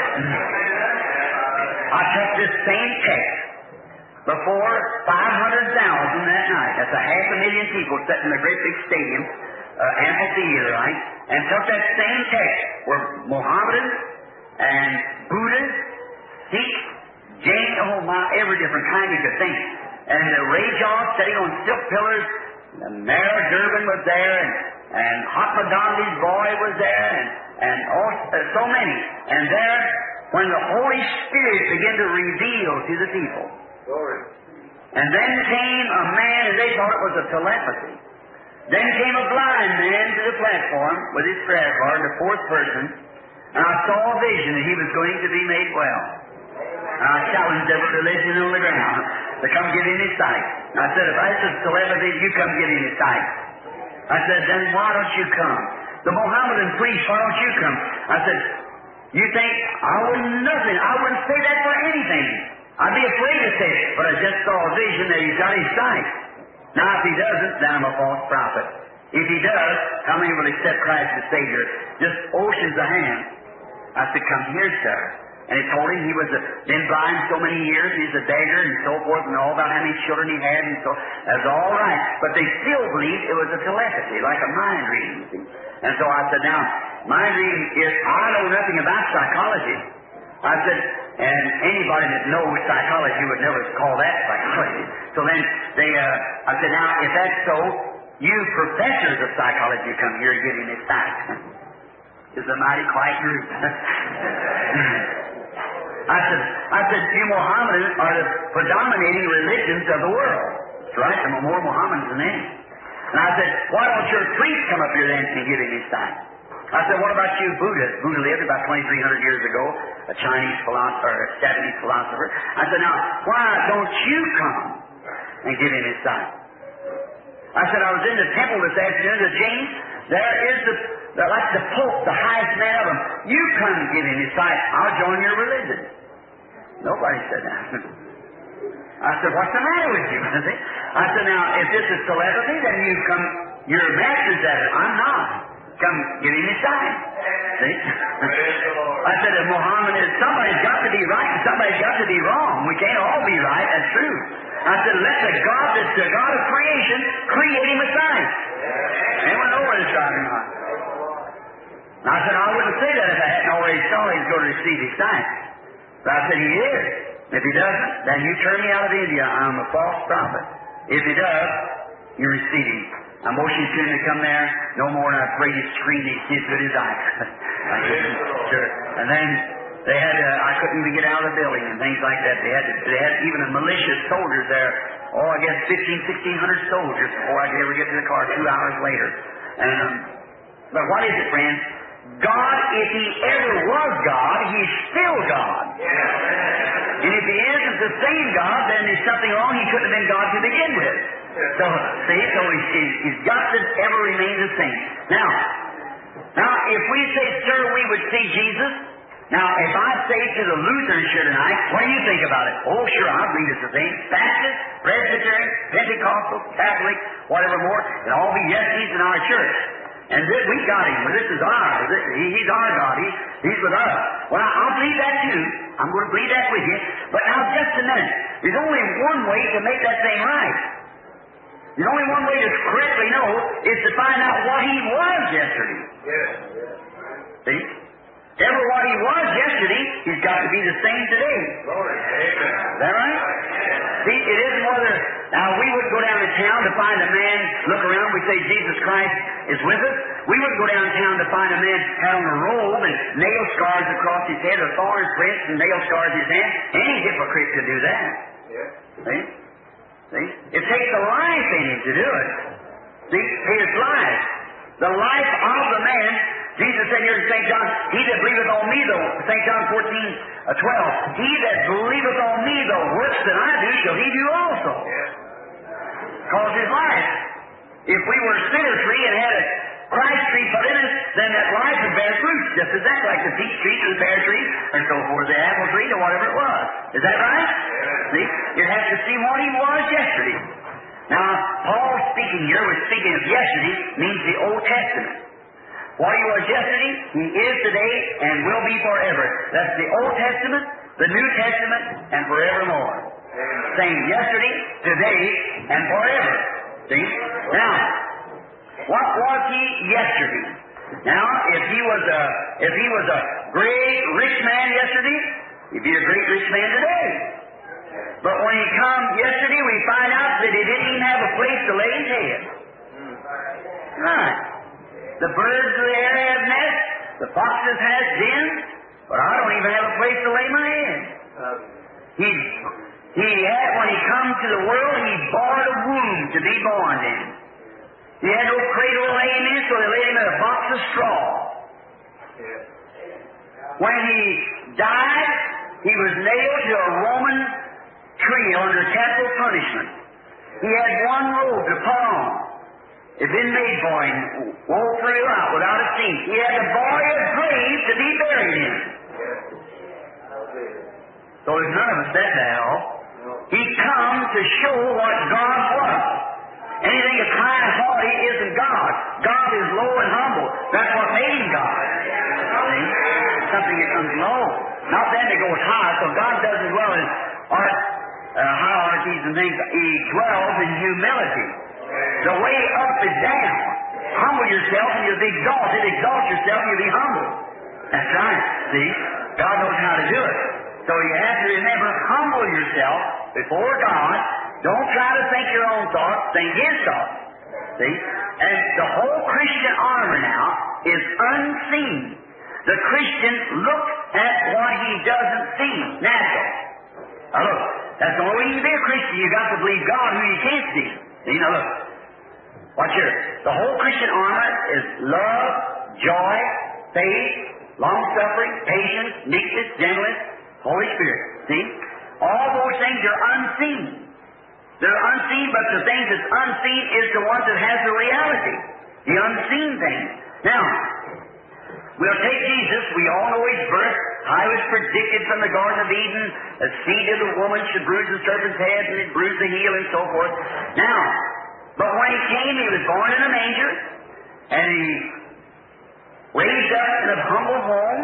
I took this same text before 500,000 that night. That's 500,000 people sitting in a great big stadium, amphitheater, right? And took that same text where Mohammedan and Buddhist, Sikh, Jain, oh my, every different kind you could think. And the Rajah sitting on silk pillars, the Mayor of Durban was there, and Mahatma Gandhi's boy was there, and so many. And there, when the Holy Spirit began to reveal to the people. Glory. And then came a man, and they thought it was a telepathy. Then came a blind man to the platform with his prayer card, the fourth person, and I saw a vision that he was going to be made well. And I challenged every religion on the ground to come give him his sight. And I said, if I said telepathy, you come give him his sight. I said, then why don't you come? The Mohammedan priest, why don't you come? I said, you think I wouldn't say that for anything. I'd be afraid to say it, but I just saw a vision that he's got his sight. Now, if he doesn't, then I'm a false prophet. If he does, how many will accept Christ as Savior? Just oceans of hands. I said, come here, sir. And he told him he was been blind so many years, and he's a beggar, and so forth, and all about how many children he had, and so that's all right. But they still believed it was a telepathy, like a mind reading. See? And so I said, now, mind reading is, I know nothing about psychology. I said, and anybody that knows psychology would never call that psychology. So then I said, now, if that's so, you professors of psychology come here and give him this sight. It's a mighty quiet group. I said, you Mohammedans are the predominating religions of the world. That's right, there are more Mohammedans than any. And I said, why don't your priest come up here then and give him his sight? I said, what about you Buddhists? Buddha lived about 2,300 years ago, a Chinese philosopher, a Japanese philosopher. I said, now, why don't you come and give him his sight? I said, I was in the temple this afternoon, the James. There is like the Pope, the highest man of them. You come and give him his sight. I'll join your religion. Nobody said that. I said, what's the matter with you? I said, now, if this is telepathy, then you come, you're masters at it. I'm not. Come give him his sight. See? I said, if Muhammad is, somebody's got to be right and somebody's got to be wrong. We can't all be right. That's true. I said, let the God that's the God of creation create him a sight. Anyone know where he's driving on? And I said, I wouldn't say that if I hadn't already saw he's going to receive his sight. But I said, he is. If he doesn't, then you turn me out of India. I'm a false prophet. If he does, you receive him. I motioned to him to come there. No more than I prayed he screamed his kids with his eyes. Sure. And then they had I couldn't even get out of the building and things like that. They had even a militia soldiers there. Oh, I guess 1,600 soldiers before I could ever get to the car 2 hours later. But what is it, friends? God, if he ever was God, he's still God. And if he isn't the same God, then there's something wrong. He couldn't have been God to begin with. So, see, he's got to ever remain the same. Now, if we say, sir, we would see Jesus. Now, if I say to the Lutherans here tonight, what do you think about it? Oh, sure, I believe it's the same. Baptist, Presbyterian, Pentecostal, Catholic, whatever more, it'll all be yes, he's in our church. And we got him. This is ours. He's our God. He's with us. Well, I'll believe that too. I'm going to believe that with you. But now, just a minute. There's only one way to make that thing right. There's only one way to correctly know is to find out what he was yesterday. See? Ever what he was yesterday, he's got to be the same today. Is that right? See, it isn't whether... Now, we wouldn't go down to town to find a man, look around, we say Jesus Christ is with us. We wouldn't go downtown to find a man had on a robe and nail scars across his head, or thorn prints and nail scars in his hand. Any hypocrite could do that. See? See? It takes a life in him to do it. See? His life. The life of the man Jesus said here in St. John, he that believeth on me, though, St. John 14:12, he that believeth on me, the works that I do, shall he do also. Because his life, if we were sinner-free and had a Christ tree put in us, then that life would bear fruit, just as that, like the peach tree to the pear tree, and so forth, the apple tree to whatever it was. Is that right? See? You have to see what he was yesterday. Now, Paul speaking here, was speaking of yesterday, means the Old Testament. What he was yesterday, he is today, and will be forever. That's the Old Testament, the New Testament, and forevermore. Same yesterday, today, and forever. See? Now, what was he yesterday? Now, if he was a great rich man yesterday, he'd be a great rich man today. But when he come yesterday, we find out that he didn't even have a place to lay his head. Right. The birds of the air have nests, the foxes have dens, but I don't even have a place to lay my head. He had, when he come to the world, he borrowed a womb to be born in. He had no cradle to lay him in, so they laid him in a box of straw. When he died, he was nailed to a Roman tree under capital punishment. He had one robe to put on. It had been made for him, wove throughout without a seam. He had to borrow a grave to be buried in. So there's none of us that now. He come to show what God was. Anything that's high and haughty isn't God. God is low and humble. That's what made him God. See? Something that comes low. Not then that goes high, so God doesn't dwell in hierarchies and things. He dwells in humility. The way up is down. Humble yourself and you'll be exalted. Exalt yourself and you'll be humble. That's right. See? God knows how to do it. So you have to remember, humble yourself before God. Don't try to think your own thoughts. Think His thoughts. See? And the whole Christian armor now is unseen. The Christian looks at what he doesn't see. Natural. Now look, that's the only way you can be a Christian. You've got to believe God who you can't see. See, now look. Watch here. The whole Christian armor is love, joy, faith, long-suffering, patience, meekness, gentleness, Holy Spirit. See? All those things are unseen. They're unseen, but the things that's unseen is the one that has the reality. The unseen things. Now, we'll take Jesus. We all know His birth. How He was predicted from the Garden of Eden. The seed of the woman should bruise the serpent's head, and it bruised the heel, and so forth. Now, but when He came, He was born in a manger, and He raised up in a humble home,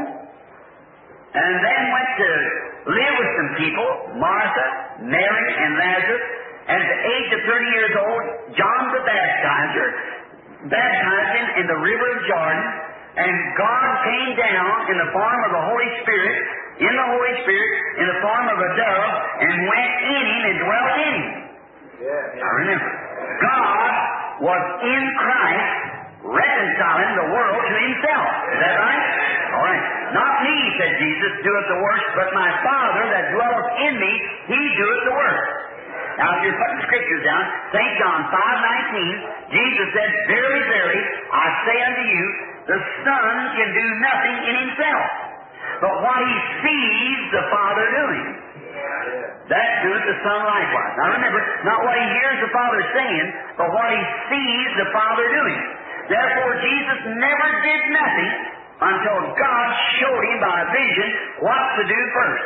and then went to live with some people, Martha, Mary, and Lazarus. And at the age of 30 years old, John the Baptizer baptized him in the river of Jordan, and God came down in the form of the Holy Spirit, in the form of a dove, and went in him and dwelt in him. Now remember, God was in Christ reconciling the world to Himself. Is that right? All right. Not me, said Jesus, doeth the works, but my Father that dwelleth in me, He doeth the works. Now, if you're putting scriptures down, St. John 5:19, Jesus said, Verily, verily, I say unto you, the Son can do nothing in Himself, but what He sees the Father doing. That doeth the Son likewise. Now remember, not what He hears the Father saying, but what He sees the Father doing. Therefore, Jesus never did nothing until God showed Him by a vision what to do first.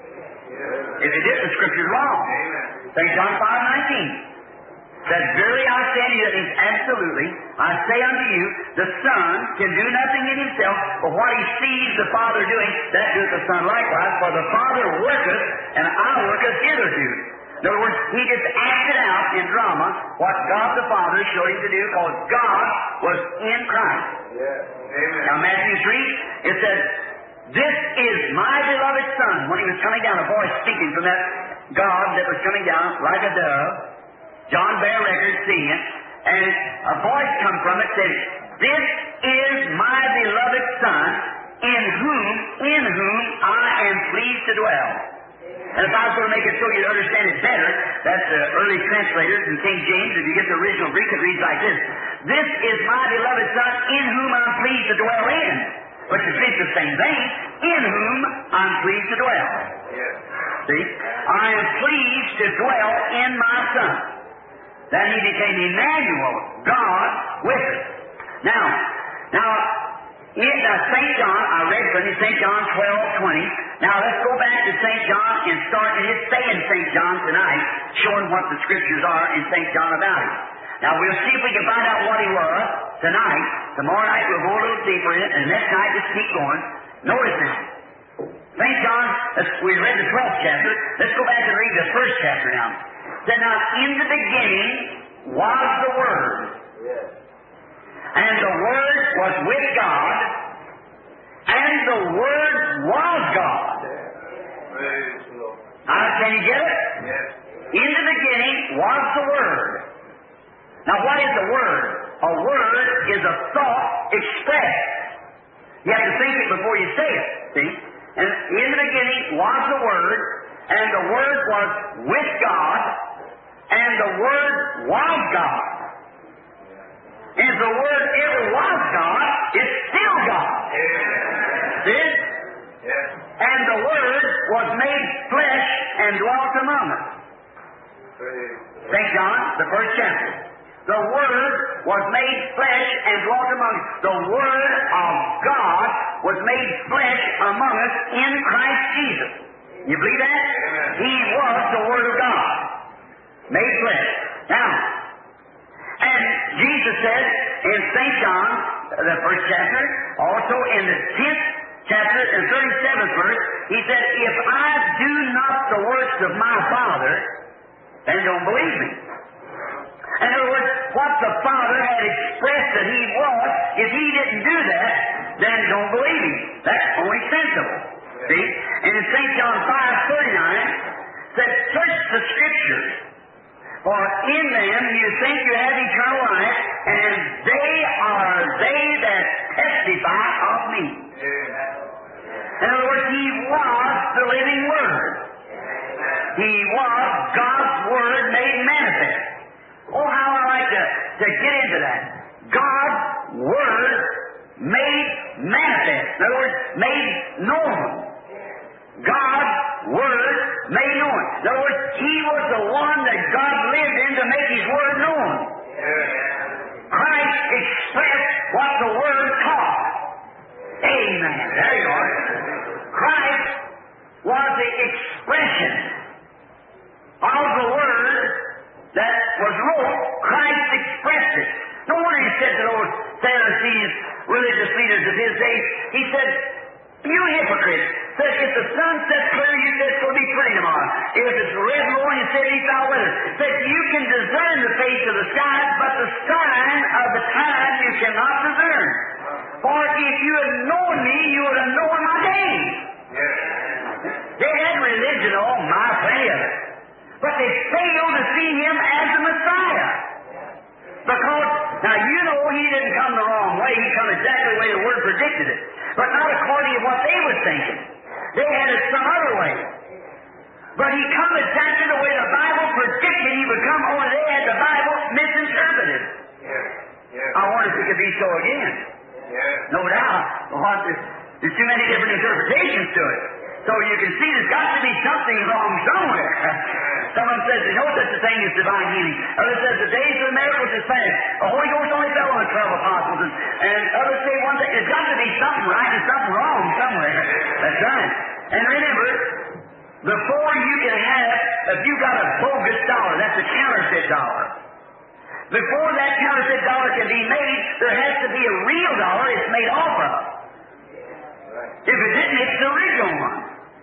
If He did, the Scripture's wrong. St. John 5:19 says, Verily I say unto you, that means absolutely, I say unto you, the Son can do nothing in Himself, but what He sees the Father doing, that doeth the Son likewise, for the Father worketh, and I worketh hitherto. In other words, He just acted out in drama what God the Father showed Him to do, because God was in Christ. Now Matthew 3, it says, This is my beloved Son. When He was coming down, a voice speaking from that God that was coming down like a dove, John bare record seeing it, and a voice come from it said, This is my beloved Son, in whom I am pleased to dwell. And if I was going to make it so you'd understand it better, that's the early translators in King James. If you get the original Greek, it reads like this. This is my beloved Son, in whom I'm pleased to dwell in. But you see, it's the same thing. In whom I'm pleased to dwell. Yes. See? I am pleased to dwell in my Son. Then He became Emmanuel, God with us. Now, in St. John, I read from you, St. John 12:20. Now let's go back to St. John and start, and it's saying St. John tonight, showing what the Scriptures are in St. John about Him. Now we'll see if we can find out what He was tonight. Tomorrow night we'll go a little deeper in it, and next night just keep going. Notice now. St. John, we read the 12th chapter. Let's go back and read the first chapter now. It said, now in the beginning was the Word. Yes. And the Word was with God, and the Word was God. Praise the Lord. Can you get it? Yes. In the beginning was the Word. Now what is a word? A word is a thought expressed. You have to think it before you say it, see? And in the beginning was the Word, and the Word was with God, and the Word was God. And if the Word ever was God, it's still God. See? Yes. And the Word was made flesh and dwelt among us. Praise. St. John, the first chapter. The Word was made flesh and dwelt among us. The Word of God was made flesh among us in Christ Jesus. You believe that? Amen. He was the Word of God. Made flesh. Now, and Jesus said in St. John, the first chapter, also in the 10th chapter and 37th verse, He said, if I do not the works of my Father, then don't believe me. In other words, what the Father had expressed that He was, if He didn't do that, then don't believe Him. That's only sensible. See? And in St. John 5:39, said, search the Scriptures, for in them you think you have eternal life, and they are they that testify of me. In other words, He was the living Word. He was God's Word made manifest. Oh, how I like to get into that. God's Word made manifest. In other words, made known. God's Word made known. In other words, He was the one that God lived in to make His Word known. Christ expressed what the Word taught. Amen. There you are. Christ was the expression of the Word that was wrote. Christ expressed it. No wonder He said to those Pharisees, religious leaders of His day, He said, you hypocrites, said, if the sun sets clear, you said it's going to be pretty tomorrow. If it's red rolling, you said it's foul weather. Said, you can discern the face of the skies, but the sign of the time you cannot discern. For if you had known me, you would have known my days. Yes. They had religion, oh my, plenty of it. But they failed to see Him as the Messiah. Because, now you know He didn't come the wrong way. He come exactly the way the Word predicted it. But not according to what they were thinking. They had it some other way. But He come exactly the way the Bible predicted He would come, only they had the Bible misinterpreted. Yes. Yes. I wonder if it could be so again. Yes. No doubt. There's too many different interpretations to it. So you can see there's got to be something wrong somewhere. Someone says there's no such a thing as divine healing. Others says the days of the miracles is past. The Holy Ghost only fell on the 12 apostles. And others say one thing. There's got to be something right and something wrong somewhere. That's right. And remember, before you can have, if you got a bogus dollar, that's a counterfeit dollar. Before that counterfeit dollar can be made, there has to be a real dollar it's made off of. If it didn't, it's the original one.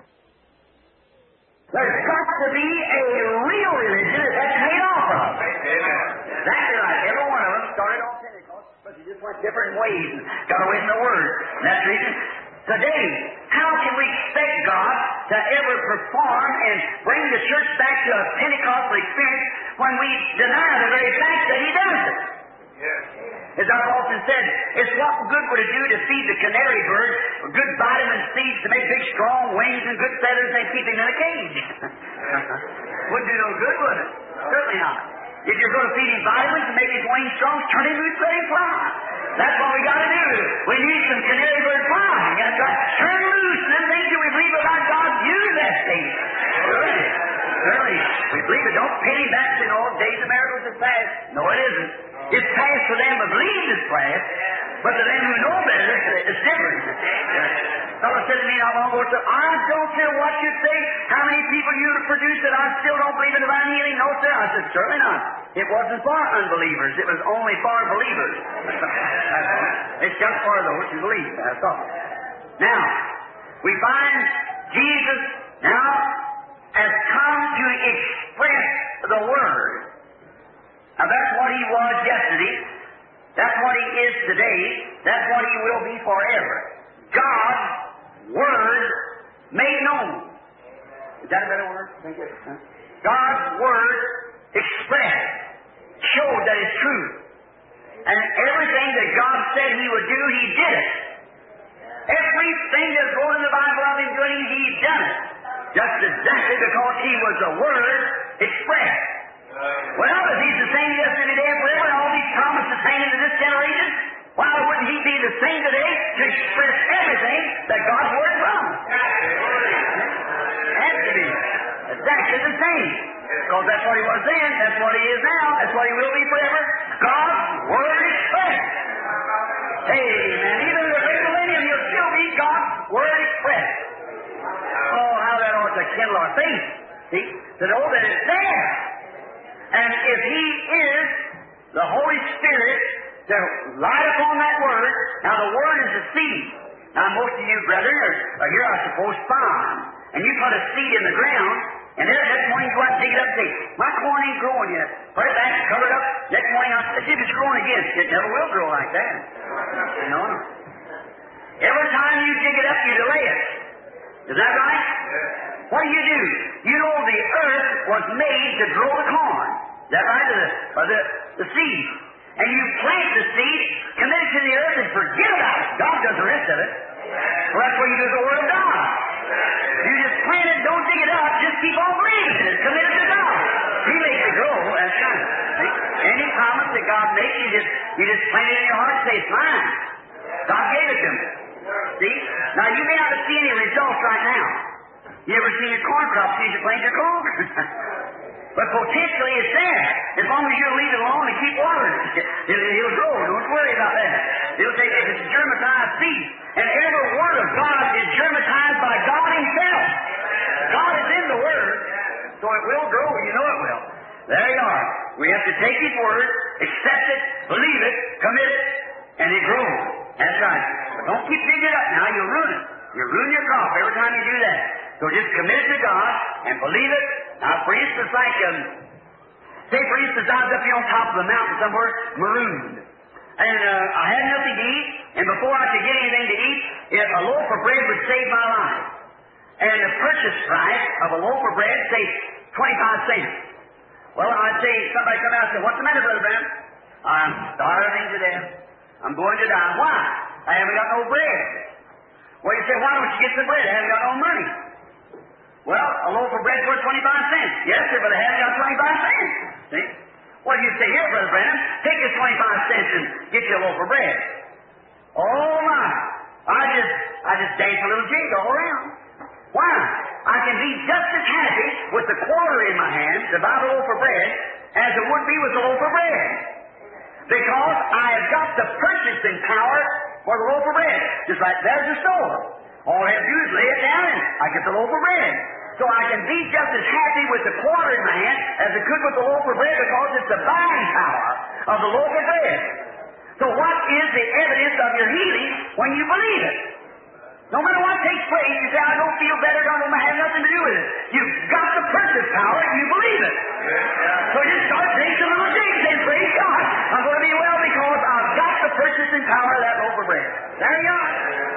There's got to be a real religion that's made off of. Amen. Exactly right. Every one of them started off Pentecost, but they just went different ways and got away from the Word. And that's the reason. Today, how can we expect God to ever perform and bring the church back to a Pentecostal experience when we deny the very fact that He does it? As I've often said, it's what good would it do to feed the canary bird with good vitamin seeds to make big strong wings and good feathers and keep him in a cage? Wouldn't do no good, would it? Certainly not. If you're going to feed him vitamins and make his wings strong, turn him loose, let him fly. That's what we got to do. We need some canary bird flying. That's right. Turn loose and then things that we believe about God, use that thing. Certainly. We believe it. Don't penny back to the old days of miracles is past. No, it isn't. It's past for them who believe it's past, but to them who know better, it's different. Fellow said to me not long ago, I don't care what you say, how many people you produce that I still don't believe in divine healing. No, sir. I said, certainly not. It wasn't for unbelievers. It was only for believers. It's just for those who believe. That's all. Now, we find Jesus now has come to express the Word. Now, that's what He was yesterday. That's what He is today. That's what He will be forever. God's Word made known. Is that a better word? God's Word expressed, showed that it's true. And everything that God said He would do, He did it. Everything that's wrote in the Bible of Him doing, He done it. Just exactly because He was the Word expressed. Well, if He's the same yesterday, today, and forever, and all these promises hanging to this generation, why wouldn't He be the same today to express everything that God's Word promised? Has to be exactly the same. Because that's what He was then, that's what He is now, that's what He will be forever. God's Word expressed. Amen. Even in the great millennium, He'll still be God's Word expressed. Oh, how that ought to kindle our faith. See? To know that it's there. And if He is the Holy Spirit to light upon that Word, now the Word is a seed. Now most of you brethren are here, I suppose, farm. And you put a seed in the ground, and then next morning you go out and dig it up and say, my corn ain't growing yet. Put it back, cover it up. Next morning I'll see if it's growing again. It never will grow like that. No. Every time you dig it up, you delay it. Is that right? What do? You know the earth was made to grow the corn. Is that right? Or the seed. And you plant the seed, commit it to the earth, and forget about it. God does the rest of it. Well, that's what you do with the Word of God. You just plant it, don't dig it up, just keep on believing it. Commit it to God. He makes it grow. That's right. Any promise that God makes, you just plant it in your heart and say, it's mine. God gave it to me. See? Now, you may not see any results right now. You ever seen your corn crop since you plant your corn? But potentially it's there. As long as you leave it alone and keep watering it, it'll grow. Don't worry about that. It'll take it's germatized seed. And every word of God is germatized by God Himself. God is in the Word, so it will grow. You know it will. There you are. We have to take His Word, accept it, believe it, commit it, and it grows. That's right. But don't keep digging it up now. You'll ruin it. You'll ruin your crop every time you do that. So just commit it to God and believe it. Now, for instance, like, say, for instance, I was up here on top of the mountain somewhere, marooned. And I had nothing to eat, and before I could get anything to eat, a loaf of bread would save my life. And the purchase price of a loaf of bread, say, 25 cents. Well, I'd say, somebody come out and say, what's the matter, Brother Branham? I'm starving to death. I'm going to die. Why? I haven't got no bread. Well, you say, why don't you get some bread? I haven't got no money. Well, a loaf of bread's worth 25 cents. Yes, sir, but I haven't got 25 cents. See? Well, you say, here, Brother Branham, take this 25 cents and get you a loaf of bread. Oh, my. I just dance a little jig all around. Why? I can be just as happy with the quarter in my hand to buy the loaf of bread as it would be with the loaf of bread. Because I have got the purchasing power for the loaf of bread. Just like there's the store. All I have to do is lay it down and I get the loaf of bread. So I can be just as happy with the quarter in my hand as I could with the loaf of bread because it's the buying power of the loaf of bread. So what is the evidence of your healing when you believe it? No matter what takes place, you say, I don't feel better, I don't have nothing to do with it. You've got the purchase power and you believe it. So you start taking a little dig and praise God. I'm going to be well because I've got the purchasing power of that loaf of bread. There you are.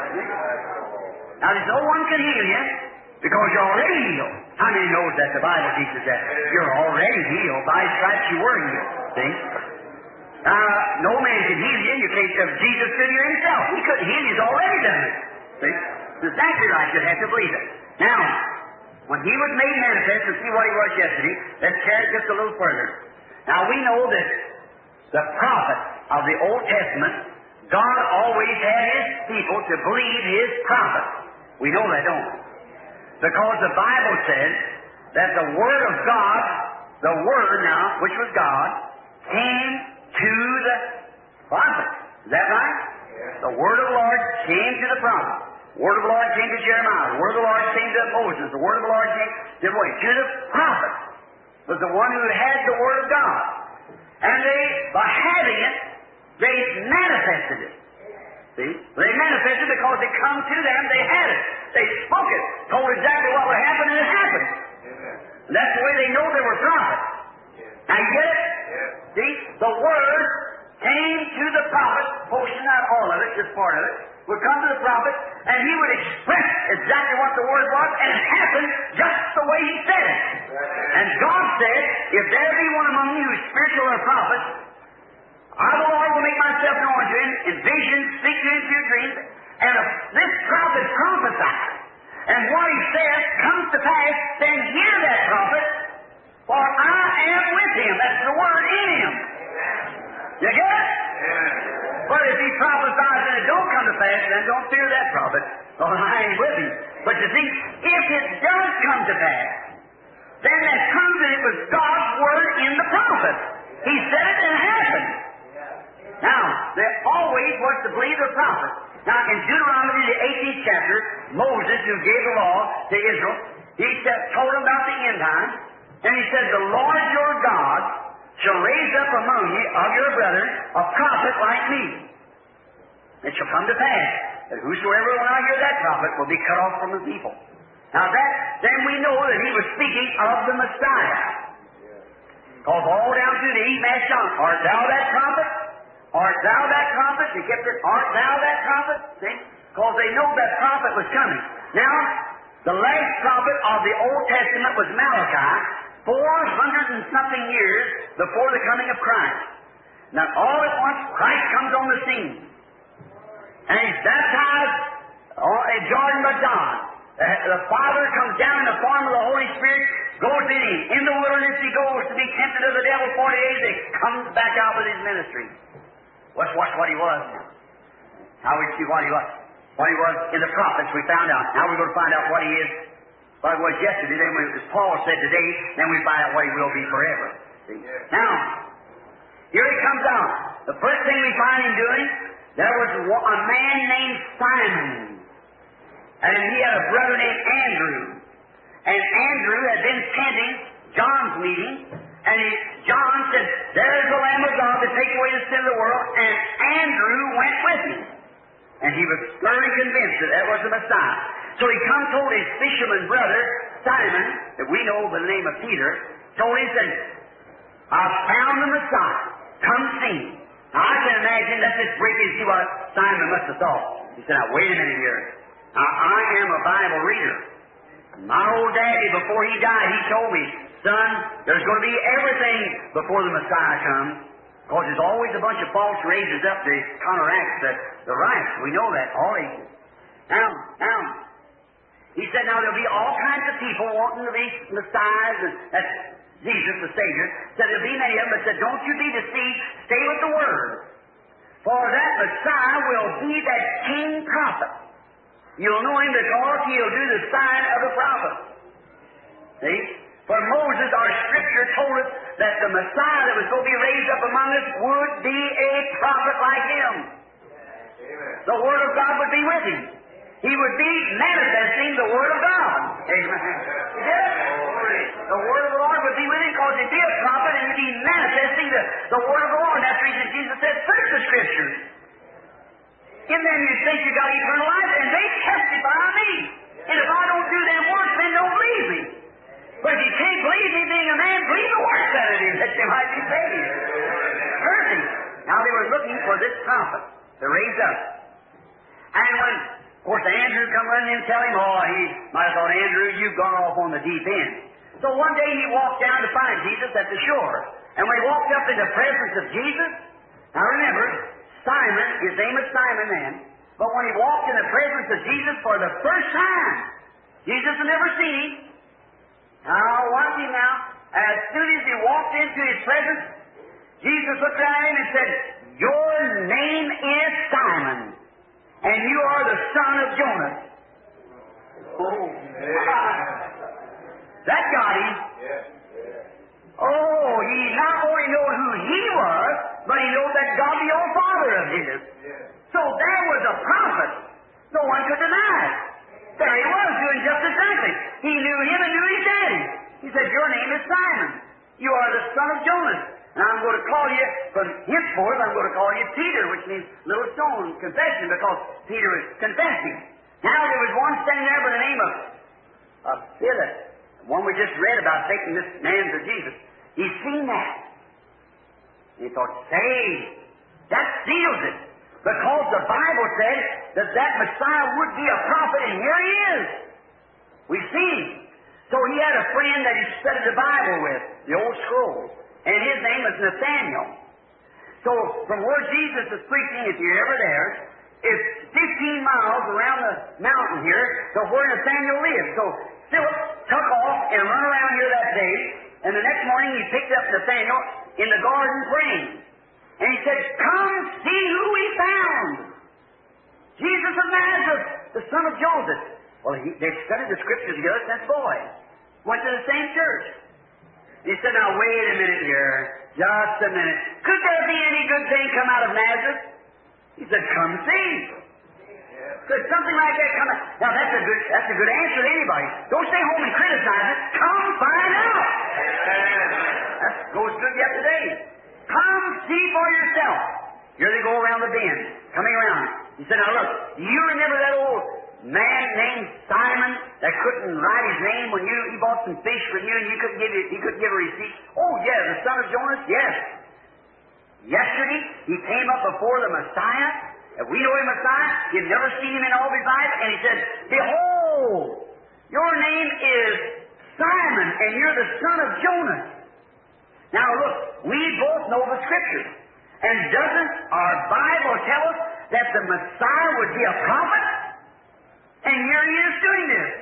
Now, there's no one can heal you because you're already healed. How many knows that? The Bible teaches that. You're already healed. By His stripes you were healed. See? No man can heal you. You can't. Jesus could heal himself. He couldn't heal you. He's already done it. See? It's exactly right. You have to believe it. Now, when he was made manifest, and see what he was yesterday, let's carry it just a little further. Now, we know that the prophets of the Old Testament, God always had His people to believe His prophets. We know that, don't we? Because the Bible says that the Word of God, the Word now, which was God, came to the prophet. Is that right? The Word of the Lord came to the prophet. The Word of the Lord came to Jeremiah. The Word of the Lord came to Moses. The Word of the Lord came to the prophet. Was the one who had the Word of God. And they, by having it, they manifested it. See? They manifested it because it come to them, they had it. They spoke it, told exactly what would happen, and it happened. And that's the way they know they were prophets. Now you get it? See? The Word came to the prophet, portion, not all of it, just part of it, would come to the prophet, and he would express exactly what the Word was, and it happened just the way he said it. And God said, if there be one among you who is spiritual or a prophet, I, the Lord, will make myself known unto him in visions, speak to him through dreams, and if this prophet prophesies, and what he says comes to pass, then hear that prophet, for I am with him. That's the Word in him. You get it? But if he prophesies and it don't come to pass, then don't fear that prophet. Oh, I ain't with him. But you see, if it does come to pass, then that proves that it was God's Word in the prophet. He said it and it happened. Now, there always was to believe the prophet. Now, in Deuteronomy, the 18th chapter, Moses, who gave the law to Israel, he told them about the end time, and he said, the Lord your God shall raise up among you of your brethren a prophet like me. It shall come to pass that whosoever will not hear that prophet will be cut off from the people. Now then we know that he was speaking of the Messiah. Because all down through the East Mass John, art thou that prophet? Art thou that prophet? They kept it, art thou that prophet? See? Because they know that prophet was coming. Now, the last prophet of the Old Testament was Malachi, 400 and something years before the coming of Christ. Now, all at once, Christ comes on the scene. And he's baptized in Jordan by John. The Father comes down in the form of the Holy Spirit, goes in him. In the wilderness he goes to be tempted of the devil 40 days. He comes back out with his ministry. Let's watch what he was. Now we see what he was. What he was in the prophets we found out. Now we're going to find out what he is. What it was yesterday, then as Paul said today, then we find out what he will be forever. See? Now, here he comes out. The first thing we find him doing, there was a man named Simon. And he had a brother named Andrew. And Andrew had been attending John's meeting. And John said, there's the Lamb of God to take away the sin of the world. And Andrew went with him. And he was thoroughly convinced that that was the Messiah. So he told his fisherman brother, Simon, that we know by the name of Peter, told him, said, I've found the Messiah. Come see him. Now I can imagine, let's just break in and see what Simon must have thought. He said, now wait a minute here. Now I am a Bible reader. My old daddy, before he died, he told me, son, there's going to be everything before the Messiah comes. Because there's always a bunch of false raises up to counteract the right. We know that, all ages. Now, he said, now there'll be all kinds of people wanting to be messiahs, and that's Jesus the Savior. Said there'll be many of them, but said, don't you be deceived, stay with the Word. For that Messiah will be that king prophet. You'll know him because he'll do the sign of a prophet. See? For Moses, our Scripture, told us that the Messiah that was going to be raised up among us would be a prophet like him. Amen. The Word of God would be with him. He would be manifesting the Word of God. Amen. Yes? The Word of the Lord would be with him because he'd be a prophet and he'd be manifesting the Word of the Lord. That's the reason Jesus said, search the Scriptures. In them you think you got eternal life, and they testify of me. And if I don't do them works, then don't believe me. But if you can't believe me being a man, believe the works that it is, that you might be saved. Perfect. Now they were looking for this prophet to raise up. And when, of course, Andrew come running in and tell him, oh, he might have thought, Andrew, you've gone off on the deep end. So one day he walked down to find Jesus at the shore. And when he walked up in the presence of Jesus, Now remember, Simon, his name was Simon then, but when he walked in the presence of Jesus for the first time, Jesus had never seen him. Now watch him now. As soon as he walked into his presence, Jesus looked at him and said, "Your name is Simon, and you are the son of Jonas." Oh, that got him. Oh, he not only knew who he was, but he knew that God the old Father of his. So there was a prophet. No one could deny it. There he was, doing just exactly. He knew him and knew his daddy. He said, "Your name is Simon. You are the son of Jonas. And I'm going to call you, from henceforth, I'm going to call you Peter," which means little stone, confession, because Peter was confessing. Now there was one standing there by the name of Philip, the one we just read about taking this man to Jesus. He's seen that. He thought, "Say, that seals it. Because the Bible said that Messiah would be a prophet, and here he is. We've seen him." So he had a friend that he studied the Bible with, the old scrolls, and his name was Nathaniel. So from where Jesus is preaching, if you're ever there, it's 15 miles around the mountain here to where Nathaniel lived. So Philip took off and run around here that day, and the next morning he picked up Nathaniel in the garden praying. And he said, "Come see who we found. Jesus of Nazareth, the son of Joseph." Well, they've studied the Scriptures together since boys. Went to the same church. He said, "Now wait a minute here. Just a minute. Could there be any good thing come out of Nazareth?" He said, "Come see." Could something like that come out? Now that's a good answer to anybody. Don't stay home and criticize it. Come find out. That goes good yet today. Come see for yourself. Here they go around the bend, coming around. He said, "Now look, do you remember that old man named Simon that couldn't write his name when he bought some fish from you and he couldn't give a receipt?" "Oh yeah, the son of Jonas, yes. Yesterday he came up before the Messiah. And we know him Messiah. You've never seen him in all his life, and he said, 'Behold, your name is Simon, and you're the son of Jonas.'" Now look, we both know the Scriptures. And doesn't our Bible tell us that the Messiah would be a prophet? And here he is doing this.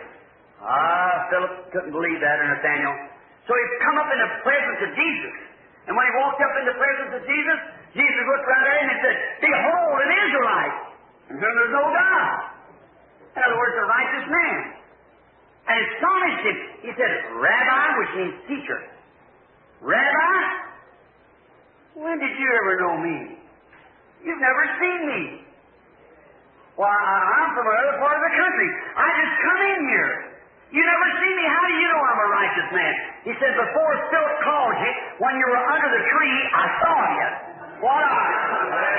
Philip couldn't believe that, or Nathaniel. So he come up in the presence of Jesus. And when he walked up in the presence of Jesus, Jesus looked right at him and said, "Behold, an Israelite, in whom there's no God." In other words, a righteous man. And it astonished him. He said, "Rabbi," which means teacher. "Rabbi, when did you ever know me? You've never seen me." "Well, I'm from another part of the country. I just come in here. You never see me. How do you know I'm a righteous man?" He said, "Before Philip called you, when you were under the tree, I saw you." What are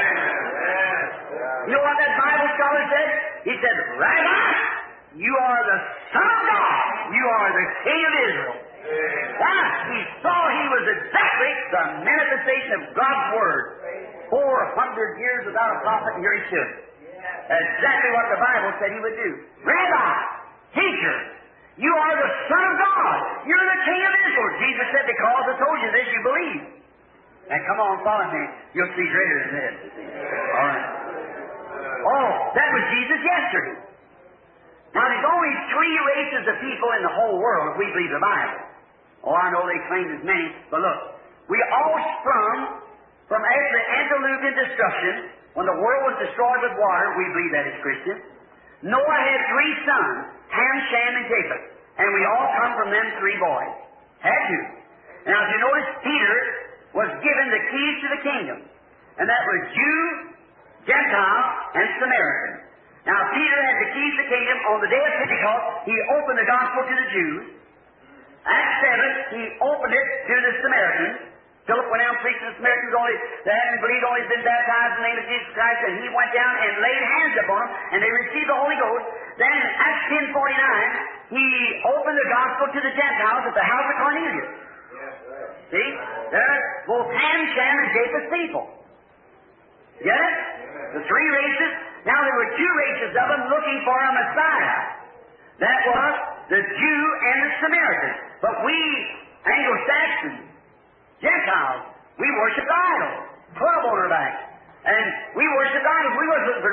you? You know what that Bible scholar said? He said, "Rabbi, you are the Son of God. You are the King of Israel." He saw he was exactly the manifestation of God's Word. 400 years without a prophet, and here he stood. Exactly what the Bible said he would do. "Rabbi, teacher, you are the Son of God. You're the King of Israel." Jesus said, "Because I told you this, you believe." Now come on, follow me. You'll see greater than this. All right. Oh, that was Jesus yesterday. Now there's only 3 races of people in the whole world if we believe the Bible. Oh, I know they claim there's many, but look, we all sprung from after the antediluvian destruction, when the world was destroyed with water. We believe that as Christians. Noah had 3 sons, Ham, Shem, and Japheth, and we all come from them 3 boys. Had to. Now, if you notice, Peter was given the keys to the kingdom, and that was Jew, Gentile, and Samaritan. Now, Peter had the keys to the kingdom. On the day of Pentecost, he opened the gospel to the Jews. Acts 7, he opened it to the Samaritans. Philip went out preaching to the Samaritans, they hadn't believed, only been baptized in the name of Jesus Christ, and he went down and laid hands upon them, and they received the Holy Ghost. Then in Acts 10:49, he opened the gospel to the Gentiles at the house of Cornelius. See? There's both Ham, Shem, and Japheth's people. Get it? The 3 races. Now there were 2 races of them looking for a Messiah. That was the Jew and the Samaritan. But we, Anglo-Saxons, Gentiles, we worship idols. Club on our back.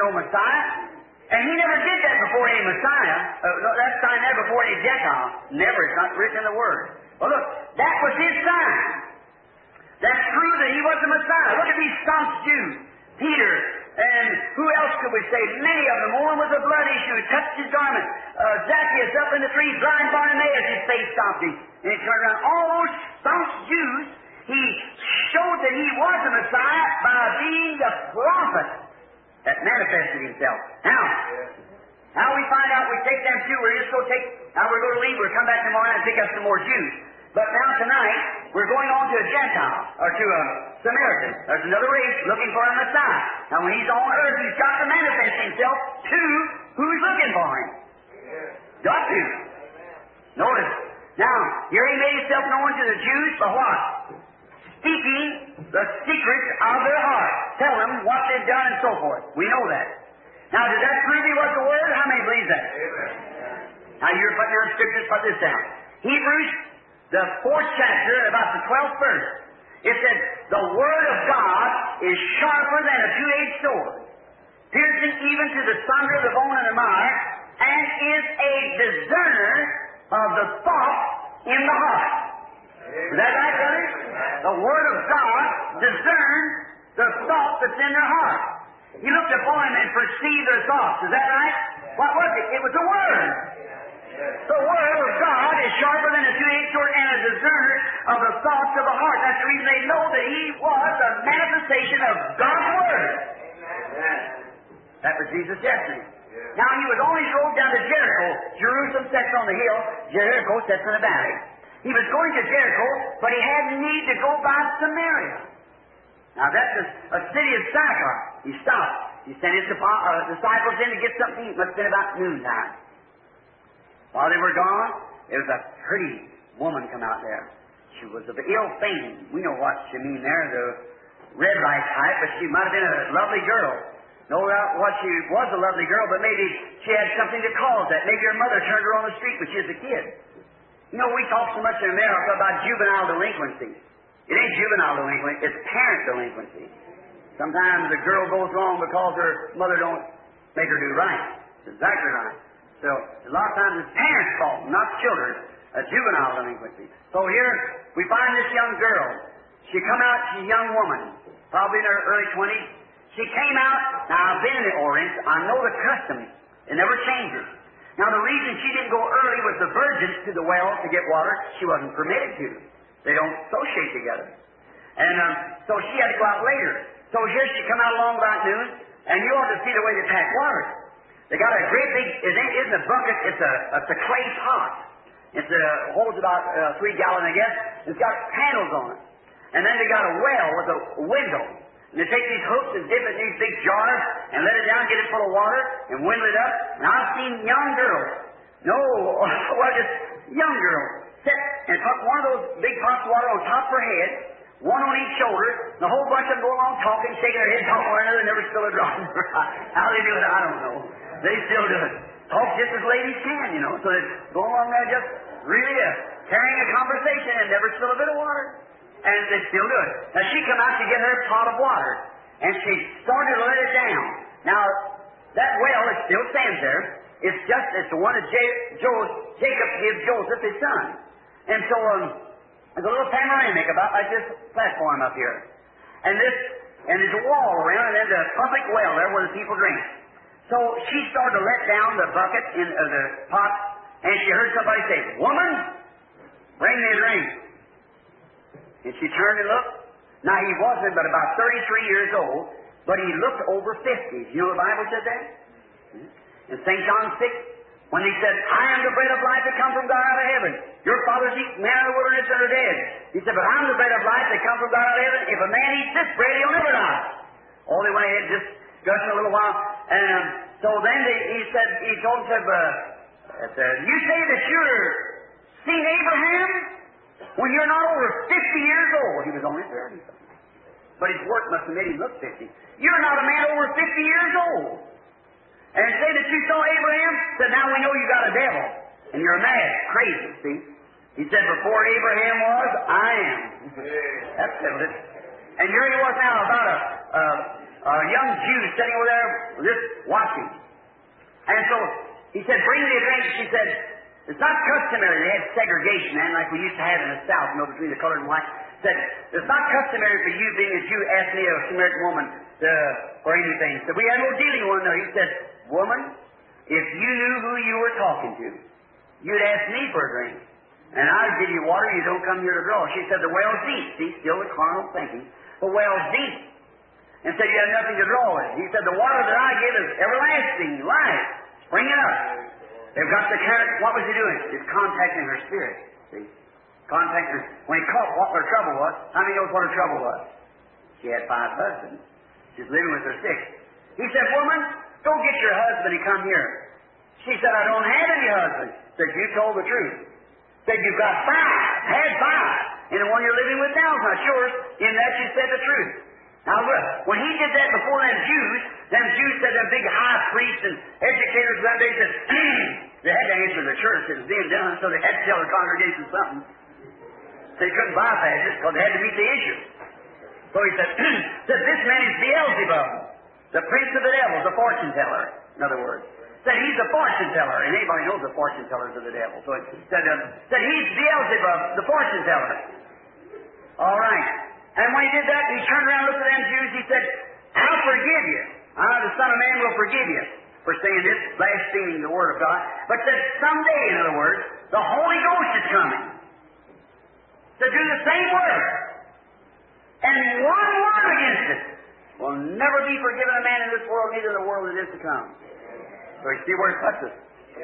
no Messiah. And he never did that before any Messiah. No, that sign there before any Gentile. Never. It's not written in the Word. Well, look, that was his sign. That's true that he was the Messiah. Look at these staunch Jews. Peter, and who else could we say? Many of them. One with a blood issue, touched his garment. Zacchaeus up in the tree, blind Bartimaeus, his face stopped him. And he turned around. All those staunch Jews, he showed that he was the Messiah by being the prophet that manifested himself. Now, how we find out we take them too, we're just going to take, now we're going to leave, we'll come back tomorrow night and pick up some more Jews. But now tonight, we're going on to a Gentile, or to a Samaritan. There's another race looking for a Messiah. Now when he's on earth, he's got to manifest himself to who's looking for him. Got to. Notice. Now, here he made himself known to the Jews for what? Speaking the secrets of their heart. Tell them what they've done and so forth. We know that. Now, does that prove he was the Word? How many believe that? Amen. Now, you're putting down scriptures, put this down. Hebrews, the 4th chapter, about the 12th verse. It says, the Word of God is sharper than a two-edged sword, piercing even to the sunder of the bone and the marrow, and is a discerner of the thoughts in the heart. Is that right, brother? The Word of God discerns the thought that's in their heart. He looked upon them and perceived their thoughts. Is that right? What was it? It was the Word. The Word of God is sharper than a two-edged sword and a discerner of the thoughts of the heart. That's the reason they know that He was a manifestation of God's Word. That was Jesus' destiny. Now, He was on His road down to Jericho. Jerusalem sits on the hill. Jericho sits in the valley. He was going to Jericho, but He had need to go by Samaria. Now, that's a city of Sychar. He stopped. He sent His disciples in to get something to eat. It must have been about noontime. While they were gone, there was a pretty woman come out there. She was of ill fame. We know what she mean there, the red light type, but she might have been a lovely girl. No doubt what she was a lovely girl, but maybe she had something to cause that. Maybe her mother turned her on the street when she was a kid. You know, we talk so much in America about juvenile delinquency. It ain't juvenile delinquency, it's parent delinquency. Sometimes the girl goes wrong because her mother don't make her do right. It's exactly right. So, a lot of times it's parents' fault, not children. A juvenile delinquency. So here, we find this young girl. She come out, she's a young woman, probably in her early 20s. She came out, now I've been in the Orient, I know the custom. It never changes. Now the reason she didn't go early was the virgins to the well to get water, she wasn't permitted to. They don't associate together. And so she had to go out later. So here she come out along about noon, and you ought to see the way they pack water. They got a great big, it isn't a bucket, it's a clay pot. It holds about 3 gallons, I guess. It's got handles on it. And then they got a well with a window. And they take these hooks and dip it in these big jars and let it down, get it full of water, and windle it up. And I've seen young girls, just young girls, sit and put one of those big pots of water on top of her head, one on each shoulder, and the whole bunch of them go along talking, shaking their heads, talking to one another, and never spill a drop. How they do it, I don't know. They still do it. Talk just as ladies can, you know. So they go along there just really carrying a conversation and never spill a bit of water. And they still do it. Now she come out to get her pot of water, and she started to let it down. Now, that well, it still stands there. It's the one that Jacob gave Joseph, his son. And so there's a little panoramic about like this platform up here. And there's a wall around, and there's a public well there where the people drink. So she started to let down the bucket in the pot, and she heard somebody say, "Woman, bring me a drink." And she turned and looked. Now, he wasn't but about 33 years old, but he looked over 50. You know the Bible said that? In St. John 6, when he said, "I am the bread of life that come from God out of heaven. Your fathers eat manna in the wilderness and are dead." He said, "But I'm the bread of life that come from God out of heaven. If a man eats this bread, he'll never die." All they went ahead just discussing a little while. And so then he told him, "You say that you're seen Abraham when you're not over 50 years old." He was only 30. But his work must have made him look 50. "You're not a man over 50 years old. And say that you saw Abraham?" Said, "Now we know you got a devil. And you're mad, crazy, see?" He said, "Before Abraham was, I am." That settled it. And here he was now, about a young Jew sitting over there just watching. And so he said, bring me a drink. She said, it's not customary. They had segregation then, like we used to have in the South, between the colored and white. Said, it's not customary for you, being a Jew, ask me, a Samaritan woman, for anything. So we had no dealing with one there. He said, woman, if you knew who you were talking to, you'd ask me for a drink. And I'd give you water, you don't come here to draw. She said, the well's deep. See, still the carnal thinking. The well's deep. And said, you have nothing to draw with. He said, the water that I give is everlasting life. Spring it up. They've got the carrot. What was he doing? He's contacting her spirit. See? Contacting her. When he caught what her trouble was, how many knows what her trouble was? She had 5 husbands. She's living with her 6. He said, woman, go get your husband and come here. She said, I don't have any husband. Said, you told the truth. Said, you've got 5. Had 5. And the one you're living with now is not yours. In that you said the truth. Now look, when he did that before them Jews said, them big high priests and educators that day said, they had to answer the church. It was being done, so they had to tell the congregation something. They couldn't bypass it because they had to meet the issue. So he said, this man is Beelzebub, the prince of the devils, the fortune teller, in other words. Said he's a fortune teller, and anybody knows the fortune tellers of the devil. So he said he's Beelzebub, the fortune teller. All right. And when he did that, he turned around and looked at them Jews. He said, I'll forgive you. The Son of Man will forgive you for saying this, blaspheming the Word of God. But said someday, in other words, the Holy Ghost is coming to do the same work. And one word against it will never be forgiven a man in this world, neither in the world that is to come. So you see where it puts us.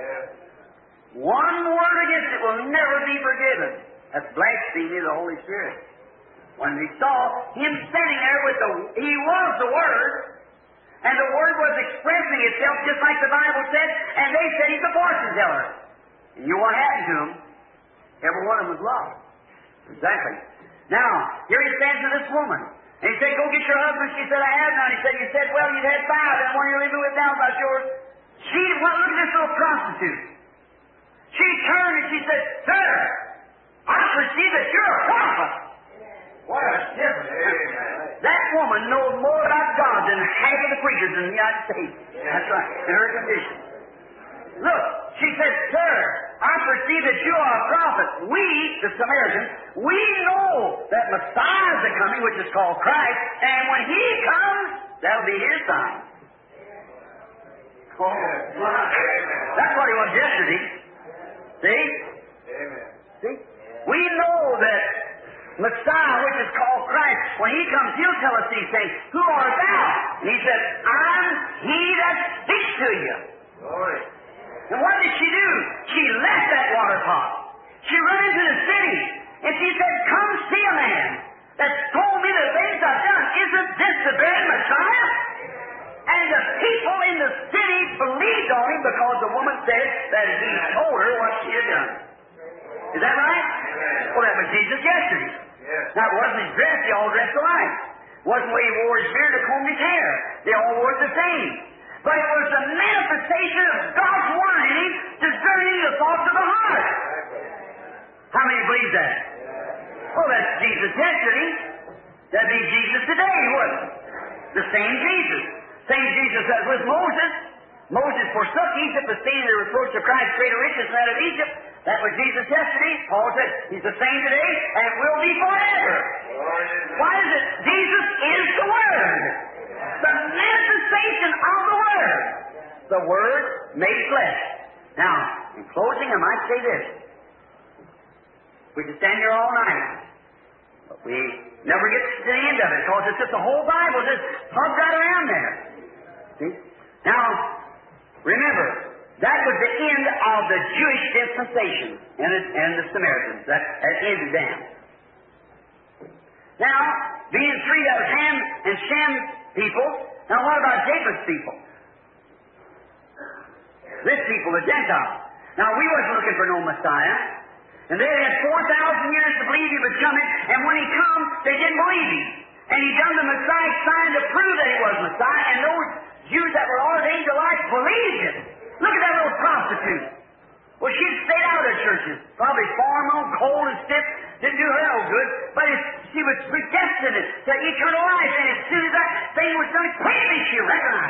One word against it will never be forgiven. That's blasphemy of the Holy Spirit. When we saw him sitting there he was the Word, and the Word was expressing itself just like the Bible said, and they said he's a fortune teller. And you know what happened to him? Every one of them was lost. Exactly. Now, here he stands to this woman. And he said, go get your husband. She said, I have none. He said, you said, well, you'd had 5, and one you're living with now is not yours. Look at this little prostitute. She turned and she said, sir, I perceive that you're a prophet. What a difference. That woman knows more about God than half of the preachers in the United States. That's right, in her condition. Look, she said, sir, I perceive that you are a prophet. We, the Samaritans, we know that Messiah is coming, which is called Christ, and when he comes, that'll be his sign. Oh, that's what he was yesterday. See? Amen. See? We know that Messiah, which is called Christ, when he comes, he'll tell us these things. Who art thou? And he said, I'm he that speaks to you. Glory. And what did she do? She left that water pot. She ran into the city, and she said, come see a man that's told me the things I've done. Isn't this the very Messiah? And the people in the city believed on him because the woman said that he told her what she had done. Is that right? Well, that was Jesus yesterday. Now, it wasn't his dress. They all dressed alike. It wasn't the way he wore his beard or combed his hair. They all wore it the same. But it was the manifestation of God's Word in him, discerning the thoughts of the heart. How many believe that? Well, that's Jesus yesterday. That'd be Jesus today, wouldn't it? The same Jesus. Same Jesus that was Moses. Moses forsook Egypt, esteeming the reproach of Christ greater riches than that of Egypt. That was Jesus yesterday. Paul said, he's the same today and will be forever. Why is it? Jesus is the Word. The manifestation of the Word. The Word made flesh. Now, in closing, I might say this. We can stand here all night, but we never get to the end of it because it's just the whole Bible just hugged right around there. See? Now, remember, that was the end of the Jewish dispensation and the Samaritans. That ended them. Now, being three, that was Ham and Shem people. Now, what about Japheth's people? This people, the Gentiles. Now, we wasn't looking for no Messiah. And they had 4,000 years to believe he was coming, and when he come, they didn't believe him. And he done the Messiah sign to prove that he was Messiah, and those Jews that were ordained to life believed him. Look at that little prostitute. Well, she'd stayed out of churches, probably farm on, cold and stiff, didn't do her no good, but she was predestined to eternal life, and as soon as that thing was done, quickly she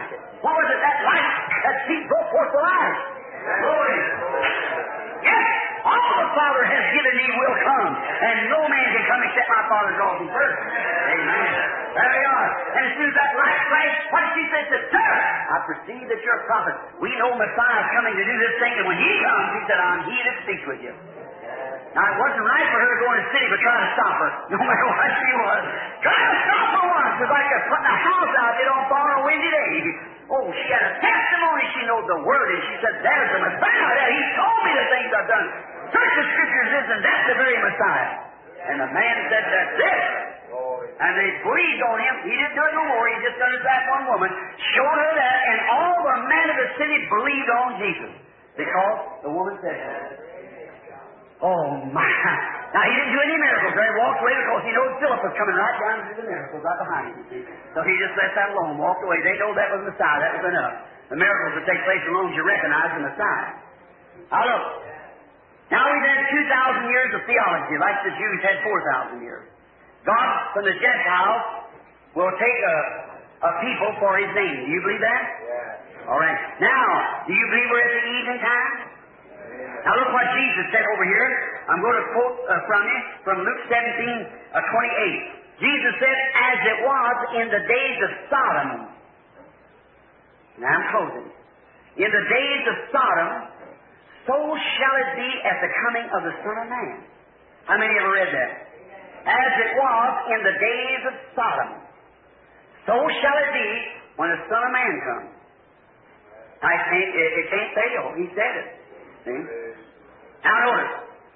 like it. What was it? That light, that seed broke forth the light. Glory. Yes, all the Father has given me will come, and no man can come except my Father draws him first. Amen. There they are. And as soon as that light flashed, what did she say? She said, Sir, I perceive that you're a prophet. We know Messiah is coming to do this thing, and when he comes, he said, I'm he that speaks with you. Now, it wasn't right for her to go in the city, but try to stop her, no matter what she was. Try to stop her once. It was like putting a house out there on a windy day. Oh, she had a testimony. She knows the Word, and she said, there's the Messiah there. He told me the things I've done. Search the Scriptures, and that's the very Messiah. And the man said, that's it. And they believed on him. He didn't do it no more. He just done it that one woman. Showed her that, and all the men of the city believed on Jesus. Because the woman said so. Oh, my. Now, he didn't do any miracles. He walked away because he knew Philip was coming right down to do the miracles right behind him, you see. So he just let that alone, walked away. They know that was Messiah. That was enough. The miracles would take place as long as you recognize the Messiah. Now, look. Now we've had 2,000 years of theology, like the Jews had 4,000 years. God, from the Gentiles, will take a people for His name. Do you believe that? Yeah. All right. Now, do you believe we're at the evening time? Now look what Jesus said over here. I'm going to quote from you from Luke 17:28. Jesus said, as it was in the days of Sodom. Now I'm closing. In the days of Sodom, so shall it be at the coming of the Son of Man. How many ever read that? As it was in the days of Sodom, so shall it be when the Son of Man comes. Now, it can't fail. He said it. See? Now notice.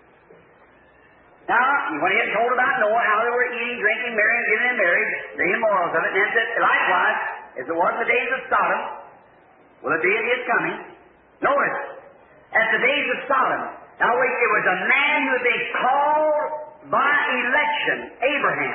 Now, he went ahead and told about Noah, how they were eating, drinking, marrying, getting in marriage, the immorals of it, and then said, likewise, as it was in the days of Sodom, will it be at His coming? Notice, at the days of Sodom. Now wait, it was a man who had been called by election, Abraham.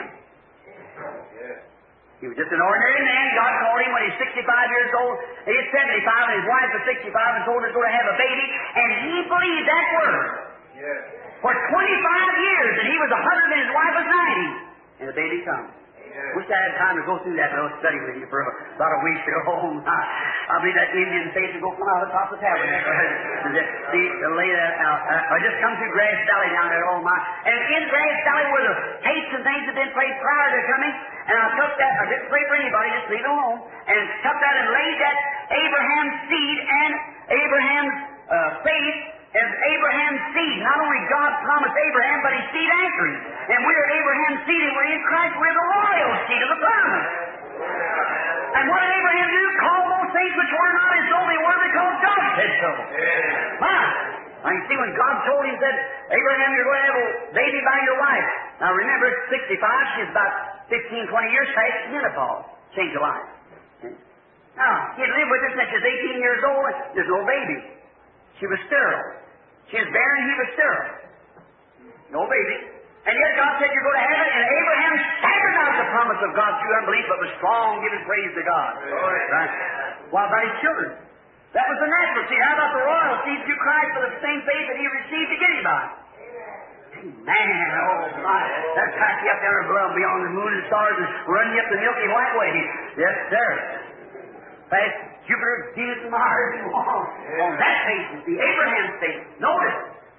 He was just an ordinary man. God called him when he was 65 years old. He's 75, and his wife was 65, and told her to go to have a baby, and he believed that word. Yes. For 25 years, and he was 100 and his wife was 90, and the baby comes. Yes. Wish I had time to go through that little study with you for about a week ago. I believe that Indian face will go come out of the top of the tabernacle. See, to lay that out. I just come through Grass Valley down there, oh my. And in Grass Valley where the tapes and things had been played prior to coming, and I took that, I didn't pray for anybody, just leave it alone, and took that and laid that Abraham's seed and Abraham's faith as Abraham's seed. Not only God promised Abraham, but His seed after him. And we're Abraham's seed, and we're in Christ. We're the royal seed of the promise. And what did Abraham do? Call those things which were not as though they were, because God said so. Now you see, when God told him, said, Abraham, you're going to have a baby by your wife. Now remember, at 65, she's about 15, 20 years past menopause. Change of life. Now, he had lived with her since she was 18 years old. There's no baby. She was sterile. She was barren, he was sterile. No baby. And yet God said, you're going to have it. And Abraham staggered out the promise of God through unbelief, but was strong, giving praise to God. Right? What about his children? That was the natural seed. How about the royal seed through Christ for the same faith that he received to get him by? Man, oh my. That packed you up there in blood beyond the moon and stars and run you up the Milky White way. Yes, sir. Past Jupiter, Venus, and Mars, and on that basis, the Abraham's faith. Notice,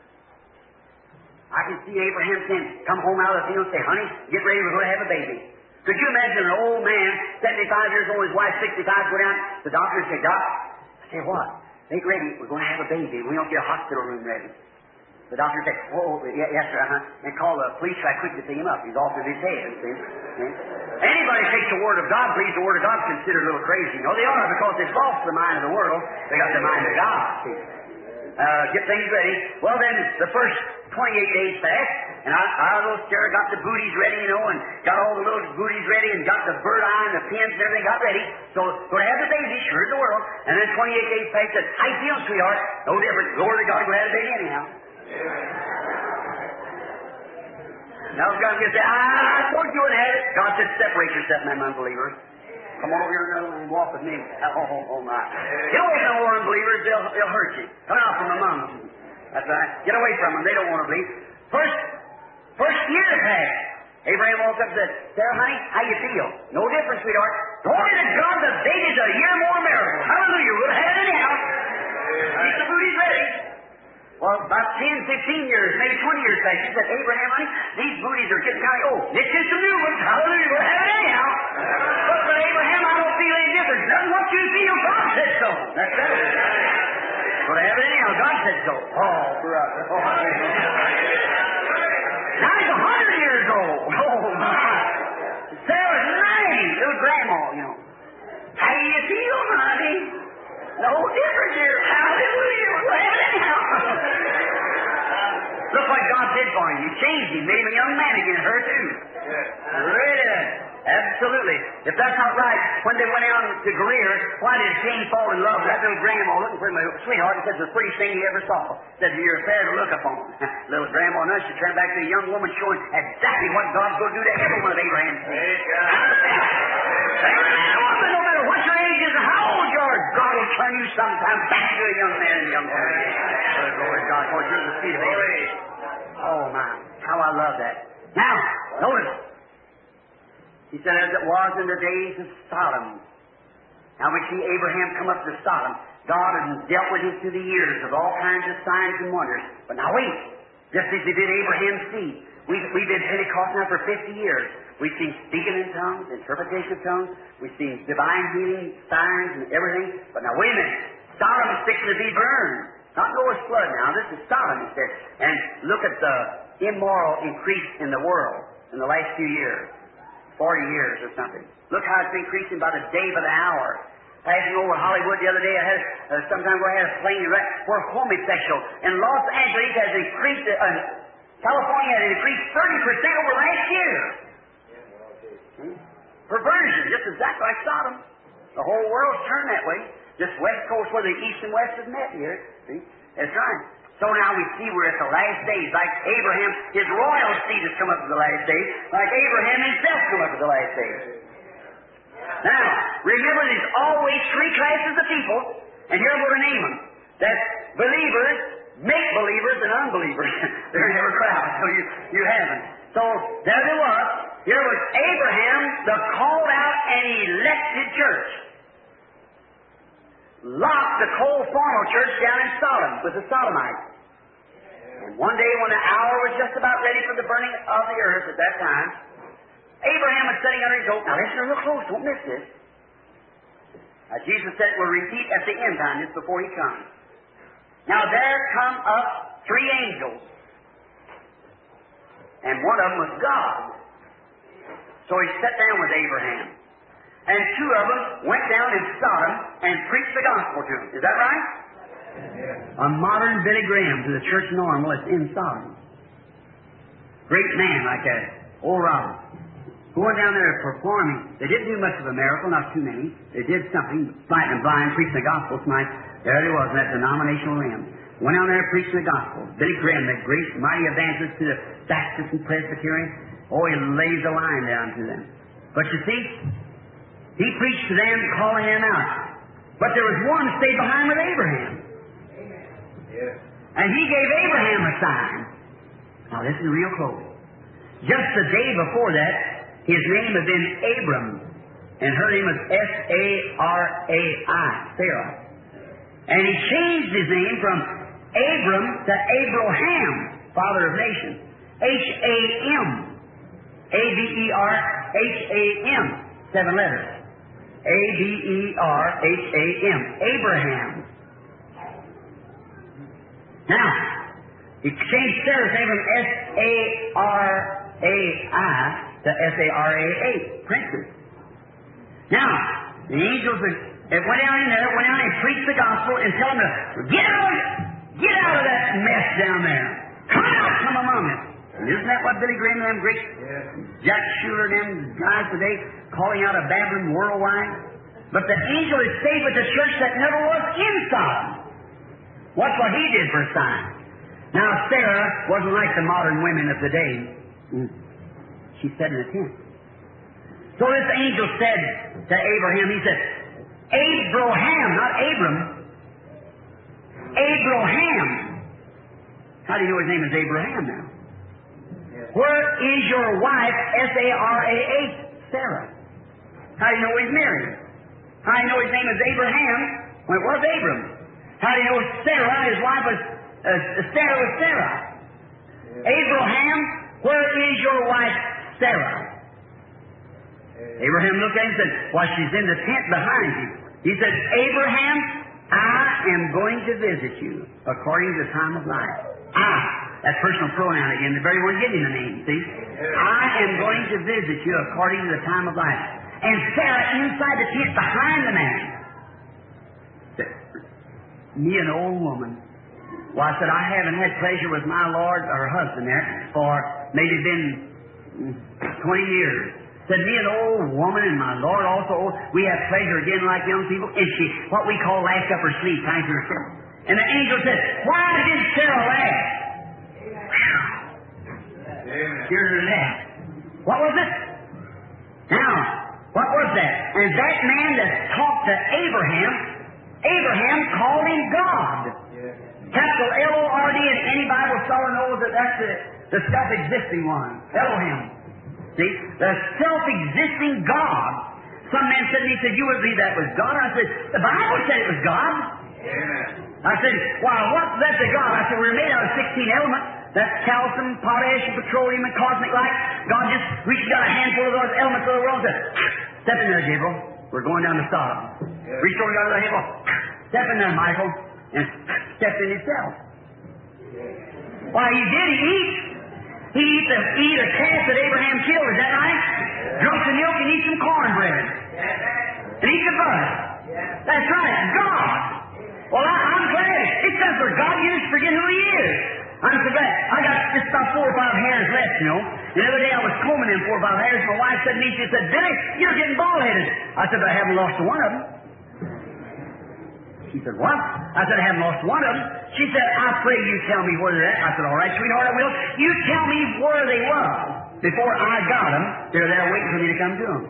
I can see Abraham saying, come home out of the field and say, honey, get ready, we're going to have a baby. Could you imagine an old man, 75 years old, his wife 65, go down to the doctor and say, Doc, I say, what? Make ready, we're going to have a baby. We don't get a hospital room ready. The doctor said, oh, yes, sir, and call the police right quick to pick him up. He's off his head, see? Anybody takes the Word of God, believes the Word of God, considered a little crazy. No, they are, because they've lost the mind of the world. They got the mind of God, see? Get things ready. Well, then, the first 28 days passed, and I got the booties ready, you know, and got all the little booties ready, and got the bird eye and the pins and everything got ready. So to have the baby, sure as the world. And then 28 days passed, said, how you feel, sweetheart? No different. Glory to God, we had a baby anyhow. Now God can say, I told you would have it. God said, separate yourself from them unbelievers. Come on over here and walk with me. Oh my. Get away from more unbelievers, they'll hurt you. Come out from among them. That's right. Get away from them. They don't want to believe. First year passed. Abraham woke up and said, Sarah, honey, how you feel? No difference, sweetheart. Glory to God, the baby's a year more married. Well, about 10, 15 years, maybe 20 years back, she said, Abraham, honey, these booties are getting kind of old. This is some new ones. Hallelujah. We'll have it anyhow. But for Abraham, I don't feel any difference. Nothing what you feel. God said so. That's it. We'll have it anyhow. God said so. Oh, brother. Oh, now he's 100 years old. Oh, my. Sarah's 90. Little grandma, you know. How do you feel, honey? No difference here. Hallelujah. We'll have it anyhow. Look what God did for him. He changed him, made him a young man again, her too. Really? Absolutely. If that's not right, when they went out to Greer, why did Cain fall in love with that little grandma looking for my sweetheart and said, it's the prettiest thing he ever saw? Said, you're fair to look upon. Little grandma nurse, she turned back to a young woman showing exactly what God's going to do to every one of Abraham's kids. No matter what your age is and how old you are, God will turn you sometime back to a young man and a young woman. Lord God, for you're the seed of Abraham. Oh, my. How I love that. Now, notice. He said, as it was in the days of Sodom. Now we see Abraham come up to Sodom. God has dealt with him through the years of all kinds of signs and wonders. But now wait. Just as he did Abraham's seed. We've been Pentecost now for 50 years. We've seen speaking in tongues, interpretation of tongues. We've seen divine healing, signs, and everything. But now wait a minute. Sodom is fixing to be burned. Not Noah's flood now. This is Sodom, he said. And look at the immoral increase in the world in the last few years. 40 years or something. Look how it's increasing by the day by the hour. Passing over Hollywood the other day, I had sometime where I had a plane wreck where homosexual in Los Angeles has increased, California has increased 30% over last year. Perversion, just exactly like Sodom. The whole world's turned that way. This West Coast where the East and West have met here. See? That's right. So now we see we're at the last days. Like Abraham, his royal seed has come up to the last days. Like Abraham himself come up to the last days. Now, remember there's always three classes of people, and here we're going to name them. That's believers, make-believers, and unbelievers. They're in every crowd, so you haven't. So there they was. Here was Abraham, the called out and elected church. Lot, the cold formal church down in Sodom with the Sodomites. And one day when the hour was just about ready for the burning of the earth at that time, Abraham was sitting under his oak. Now listen real close, don't miss this. Now Jesus said we'll repeat at the end time, just before he comes. Now there come up three angels. And one of them was God. So he sat down with Abraham. And two of them went down in Sodom and preached the gospel to him. Is that right? Yeah. A modern Billy Graham to the church normal is in Sodom. Great man like that, old Robert. Going down there performing. They didn't do much of a miracle, not too many. They did something, frightened and blind, preaching the gospel tonight. There he was in that denominational realm. Went down there preaching the gospel. Billy Graham, that great, mighty evangelist to the Baptist and Presbyterian. Oh, he lays a line down to them. But you see, he preached to them, calling them out. But there was one who stayed behind with Abraham. Yes. And he gave Abraham a sign. Now this is real close. Just the day before that, his name had been Abram. And her name was S-A-R-A-I, Sarah. And he changed his name from Abram to Abraham, father of nations. H-A-M. A-B-E-R-H-A-M. 7 letters. A-B-E-R-H-A-M. Abraham. Now, he changed Sarah's name from S-A-R-A-I to S-A-R-A-A, princess. Now, the angels that went down in there, went down and preached the gospel and tell them to get out of that mess down there. Come out from among us. And isn't that what Billy Graham and them great Jack Schuler and them guys today calling out of Babylon worldwide? But the angel is stayed with the church that never was in Sodom. Watch what he did for a sign. Now Sarah wasn't like the modern women of today. She sat in a tent. So this angel said to Abraham, he said, Abraham, not Abram. Abraham. How do you know his name is Abraham now? Where is your wife, S-A-R-A-H, Sarah? How do you know he's married? How do you know his name is Abraham when it was Abram? How do you know Sarah, his wife, was Sarah was Sarah. Abraham, where is your wife Sarah? Abraham looked at him and said, "Why, she's in the tent behind you." He said, "Abraham, I am going to visit you according to the time of life." That's personal pronoun again. The very one giving the name, see? I am going to visit you according to the time of life. And Sarah inside the tent behind the man said, "Me, an old woman." Well, I said, "I haven't had pleasure with my Lord," or her husband there, for maybe been 20 years. Said, "Me, an old woman, and my Lord also old. We have pleasure again like young people." And she, what we call, laughed up her sleeve, trying to herself. And the angel said, "Why did Sarah laugh?" Here's her laugh. What was it? Now, what was that? And that man that talked to Abraham, Abraham called him God. Capital L-O-R-D, and any Bible scholar knows that that's the self-existing one. Elohim. See? The self-existing God. Some man said to me, he said, "You would believe that was God?" I said, "The Bible said it was God." I said, "Why, what's that to God?" I said, "We're made out of 16 elements. That's calcium, potassium, petroleum, and cosmic light. God just reached out a handful of those elements of the world and said, 'Step in there, Gabriel. We're going down to Sodom.' Reached over to the handful. 'Step in there, Michael.' And stepped in himself. Why, he did. He eat a calf that Abraham killed. Is that right? Drunk the milk and eat some cornbread. And eat the butter. That's right. God. Well, I'm glad. It says for God, you just forget who He is. I'm so glad. I got just about 4 or 5 hairs left, you know. The other day I was combing them 4 or 5 hairs. My wife said to me, she said, "Billy, you're getting bald-headed." I said, "I haven't lost one of them." She said, "What?" I said, "I haven't lost one of them." She said, "I pray you tell me where they're at." I said, "All right, sweetheart, I will. You tell me where they were. Before I got them, they're there waiting for me to come to them."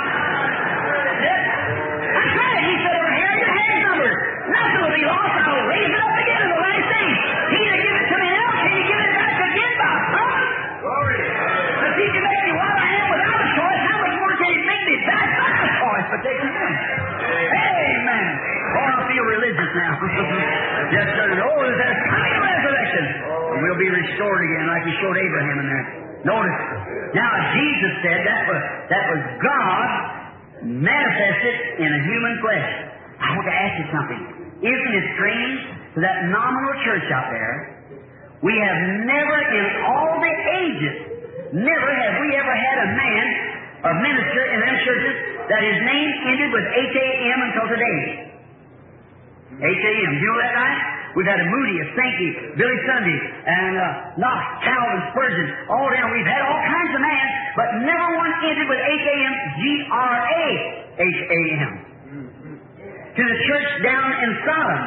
That's right. He said, "Over here, your hair's numbered. Nothing will be lost. I'll raise it up again in the last day. He that give it to me now, can He give it back again by promise? Glory. If He can make me what I am without a choice, how much more can He make me back by a choice? But take Him in. Amen. Oh, I feel religious now. Yes, sir. Oh, there's coming a resurrection. And we'll be restored again like He showed Abraham in there. Notice. Now, Jesus said that was God manifested in a human flesh. I want to ask you something. Isn't it strange to that nominal church out there? We have never in all the ages, never have we ever had a man, a minister in them churches that his name ended with H-A-M until today. H-A-M. Do you know that, right? We've had a Moody, a Sankey, Billy Sunday, and Knox, Calvin, Spurgeon, all down. We've had all kinds of men, but never one ended with H-A-M, G-R-A-H-A-M. To the church down in Sodom,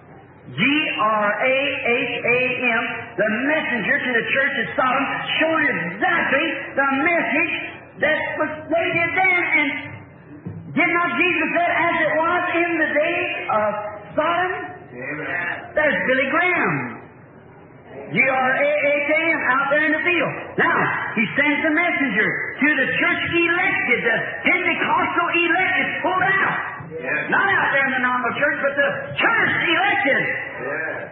G-R-A-H-A-M, the messenger to the church of Sodom, showing exactly the message that was they did then. And did not Jesus say, "As it was in the day of Sodom"? Amen. There's Billy Graham. G-R-A-H-A-M out there in the field. Now, He sends a messenger to the church elected, the Pentecostal elected, pulled out. Yes. Not out there in the nominal church, but the church elected. Yes.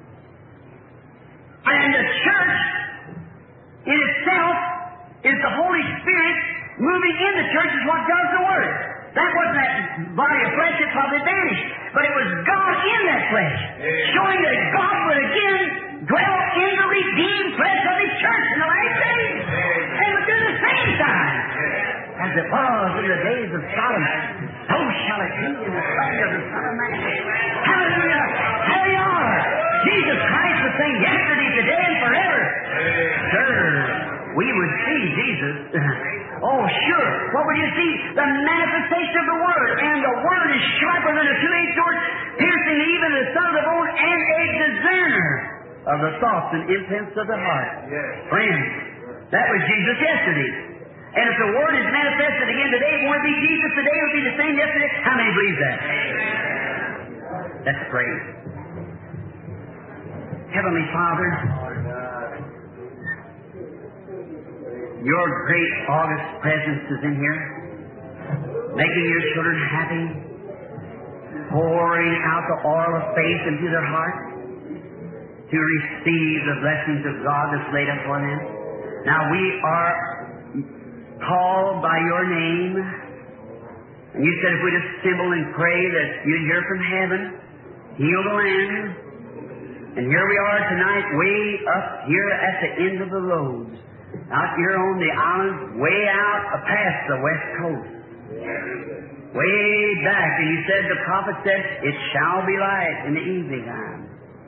And the church in itself is the Holy Spirit moving in the church is what does the work. That wasn't that body of flesh that probably vanished, but it was God in that flesh, showing that God would again dwell in the redeemed flesh of His church in the last days, and would do the same time. As it was in the days of Sodom, so shall it be in the day of the Son of Man. Hallelujah! There we are! Jesus Christ the same yesterday, today, and forever. Sir, we would see Jesus. Oh, sure. What would you see? The manifestation of the Word. And the Word is sharper than a two-edged sword, piercing even the son of the bone, and a discerner of the thoughts and intents of the heart. Yes. Friends, that was Jesus yesterday. And if the Word is manifested again today, it won't be Jesus today, it will be the same yesterday. How many believe that? Let's pray. Heavenly Father, Your great august presence is in here, making Your children happy, pouring out the oil of faith into their heart, to to receive the blessings of God that's laid up for them. Now we are called by your name, and you said if we'd assemble and pray that you'd hear from heaven, heal the land. And here we are tonight, way up here at the end of the roads, out here on the island, way out past the west coast. Way back, and you said, the prophet said, it shall be light in the evening time.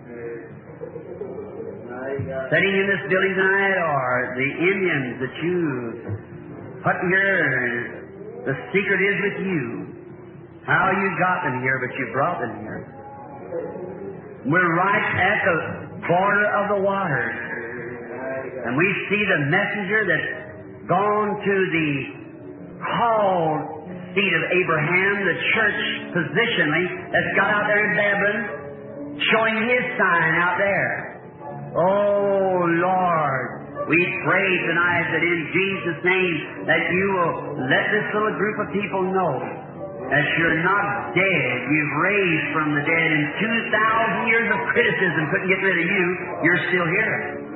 Sitting in this building tonight are the Indians, the Jews, put here, the secret is with you. How you got them here, but you brought them here. We're right at the border of the waters. And we see the messenger that's gone to the called seed of Abraham, the church positionally, that's got out there in Babylon, showing his sign out there. Oh, Lord, we pray tonight that in Jesus' name that you will let this little group of people know that you're not dead. You've raised from the dead, and 2,000 years of criticism couldn't get rid of you. You're still here.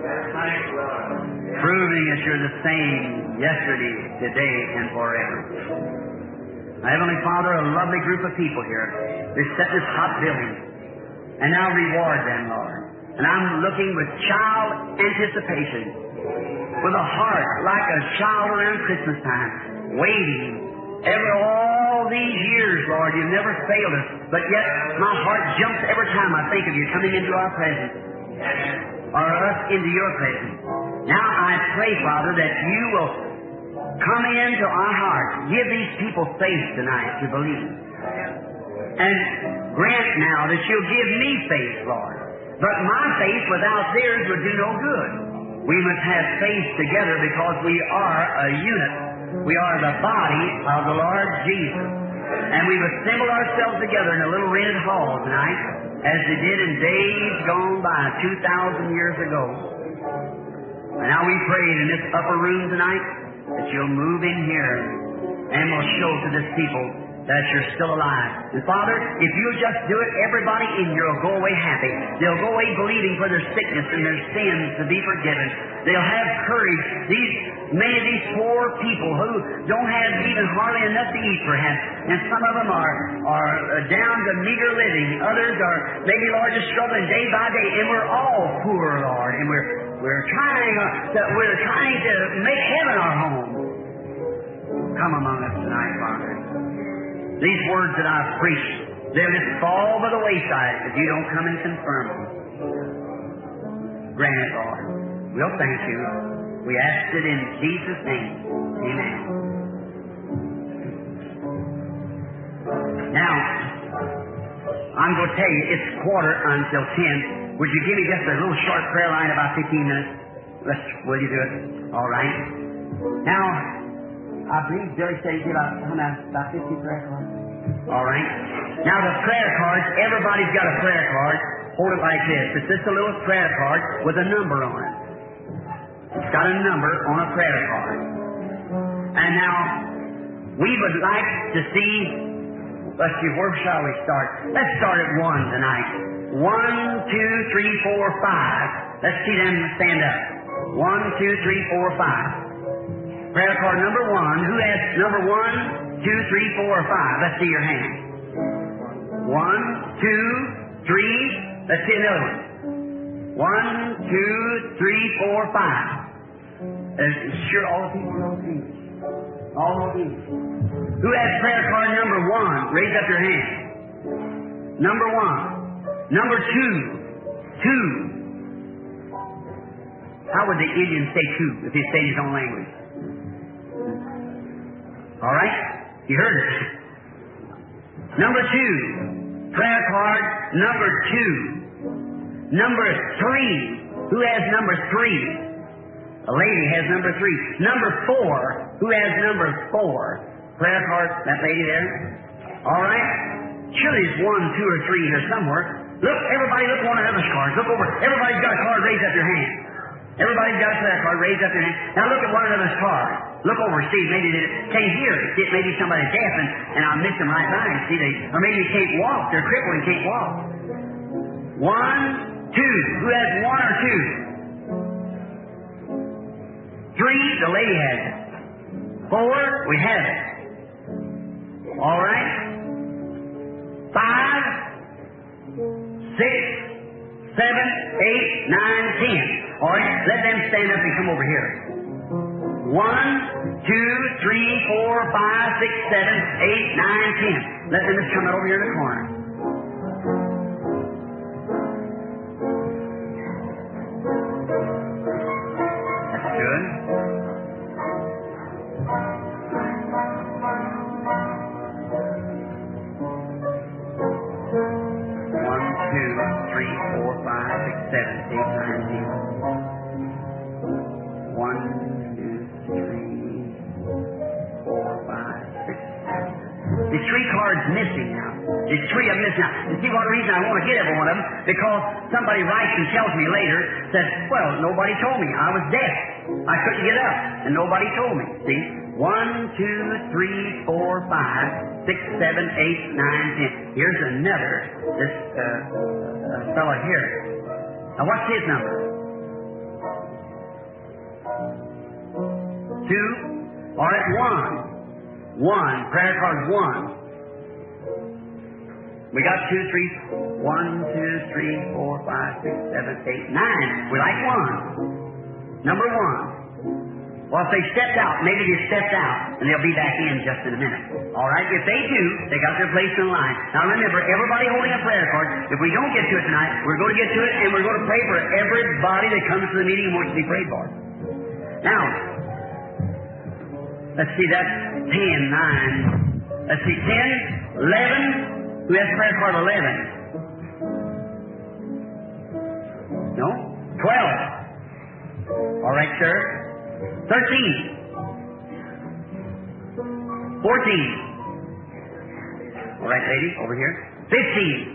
Proving that you're the same yesterday, today, and forever. Heavenly Father, a lovely group of people here. They've set this hot building. And now reward them, Lord. And I'm looking with child anticipation, with a heart like a child around Christmas time, waiting. All these years, Lord, you've never failed us, but yet my heart jumps every time I think of you coming into our presence, or us into your presence. Now I pray, Father, that you will come into our hearts, give these people faith tonight to believe, and grant now that you'll give me faith, Lord. But my faith without theirs would do no good. We must have faith together because we are a unit. We are the body of the Lord Jesus. And we've assembled ourselves together in a little rented hall tonight, as they did in days gone by 2,000 years ago. And now we pray in this upper room tonight that you'll move in here and will show to this people that you're still alive. And Father, if you'll just do it, everybody in here will go away happy. They'll go away believing for their sickness and their sins to be forgiven. They'll have courage. Many of these poor people who don't have even hardly enough to eat, perhaps, and some of them are down to meager living. Others are maybe, Lord, just struggling day by day. And we're all poor, Lord, and we're trying to make heaven our home. Come among us tonight, Father. These words that I've preached, they'll just fall by the wayside if you don't come and confirm them. Grant it, Lord. We'll thank you. We ask it in Jesus' name. Amen. Now, I'm going to tell you, it's 10:15. Would you give me just a little short prayer line, about 15 minutes? Will you do it? All right. Now, I believe Billy said he did about 50 prayer cards. All right. Now the prayer cards, everybody's got a prayer card. Hold it like this. It's just a little prayer card with a number on it. It's got a number on a prayer card. And now, we would like to see, let's see, where shall we start? Let's start at 1 tonight. 1, 2, 3, 4, 5. Let's see them stand up. 1, 2, 3, 4, 5. Prayer card number 1. Who has number 1, 2, 3, 4, or 5? Let's see your hand. 1, 2, 3. Let's see another one. 1, 2, 3, 4, 5. Sure, all the people know English. All know English. Who has prayer card number 1? Raise up your hand. Number 1. Number 2. 2. How would the Indian say 2 if he said his own language? All right? You heard it. Number 2. Prayer card number 2. Number 3. Who has number 3? A lady has number 3. Number 4. Who has number 4? Prayer card, that lady there. All right? Surely there's 1, 2, or 3 here somewhere. Look, everybody look one another's cards. Look over. Everybody's got a card. Raise up your hand. Everybody's got a prayer card. Raise up your hand. Now look at one another's card. Look over, see, maybe they can't hear. Maybe somebody's deaf and I miss them right by. See, or maybe they can't walk. They're crippled and can't walk. 1, 2, Two. Who has one or two? Three. The lady has it. Four. We have it. All right. 5, 6, 7, 8, 9, 10. All right. Let them stand up and come over here. 1, 2, 3, 4, 5, 6, 7, 8, 9, 10. Let them just come out over here in the corner. That's good. One, two, three, four, 5, 6, 7, 8, 9, 10. 1, 2, 3, 4, 5, 6, 7. There's 3 cards missing now. There's 3 of them missing now. You see what reason I want to get every one of them? Because somebody writes and tells me later, says, well, nobody told me. I was deaf. I couldn't get up. And nobody told me. See? 1, 2, 3, 4, 5, 6, 7, 8, 9, 10. Here's another. This fellow here. Now what's his number? 2. All right, 1. 1. Prayer card 1. We got 2, 3, 1, 2, 3, 4, 5, 6, 7, 8, 9. We like 1. Number 1. Well, if they stepped out, maybe they stepped out, and they'll be back in just in a minute. All right? If they do, they got their place in line. Now remember, everybody holding a prayer card, if we don't get to it tonight, we're going to get to it, and we're going to pray for everybody that comes to the meeting and wants to be prayed for. Now, let's see, that's 10, 9. Let's see, 10, 11. Who has prayer card 11? No? 12. All right, sir. 13. 14. All right, lady, over here. 15.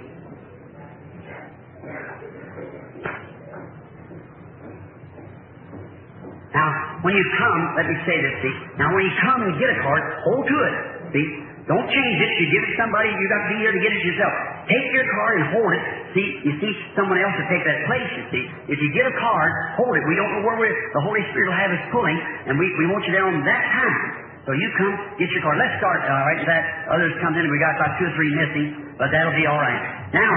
Now, when you come, let me say this, see. Now, when you come and get a card, hold to it, see. Don't change it. You give it to somebody, you got to be here to get it yourself. Take your card and hold it. See, you see someone else to take that place, you see. If you get a card, hold it. We don't know where the Holy Spirit will have us pulling, and we want you there on that time. So you come, get your card. Let's start, all right, that others come in. We got about 2 or 3 missing, but that'll be all right. Now,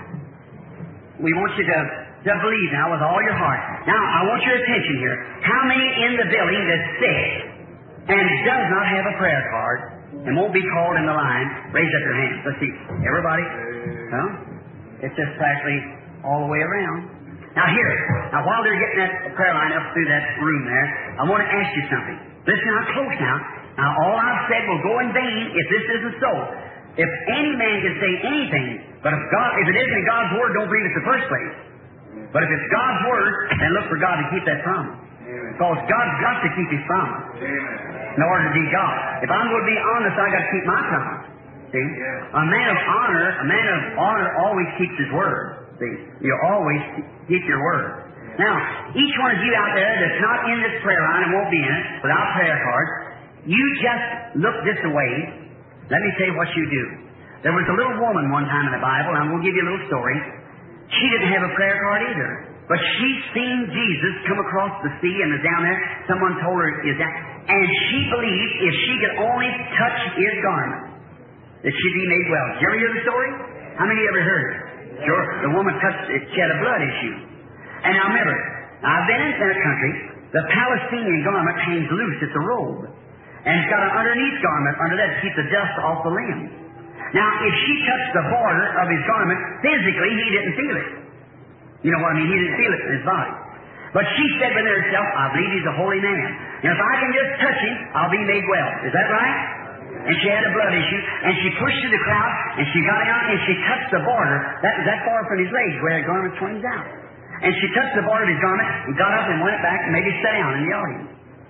we want you to believe now with all your heart. Now, I want your attention here. How many in the building that's sick and does not have a prayer card and won't be called in the line? Raise up your hands. Let's see. Everybody? Well, it's just practically all the way around. Now here, while they're getting that prayer line up through that room there, I want to ask you something. Listen now, close now. Now all I've said will go in vain if this isn't so. If any man can say anything, but if it isn't in God's Word, don't believe it's the first place. But if it's God's Word, then look for God to keep that promise. Because God's got to keep His promise in order to be God. If I'm going to be honest, I've got to keep my promise. See? A man of honor always keeps his word. See? You always keep your word. Now, each one of you out there that's not in this prayer line and won't be in it without prayer cards, you just look this way. Let me tell you what you do. There was a little woman one time in the Bible, and I'm going to give you a little story. She didn't have a prayer card either. But she seen Jesus come across the sea and was down there. Someone told her is that. And she believed if she could only touch His garment, that she'd be made well. Did you ever hear the story? How many ever heard it? Sure. The woman touched it. She had a blood issue. And now remember, I've been in that country. The Palestinian garment hangs loose. It's a robe. And it's got an underneath garment under that to keep the dust off the limbs. Now, if she touched the border of his garment, physically, he didn't feel it. You know what I mean? He didn't feel it in his body. But she said within herself, I believe he's a holy man. And if I can just touch him, I'll be made well. Is that right? And she had a blood issue, and she pushed through the crowd, and she got out, and she touched the border. That was that far from his legs, where the garment swings out. And she touched the border of his garment, and got up and went back and maybe sat down in the audience.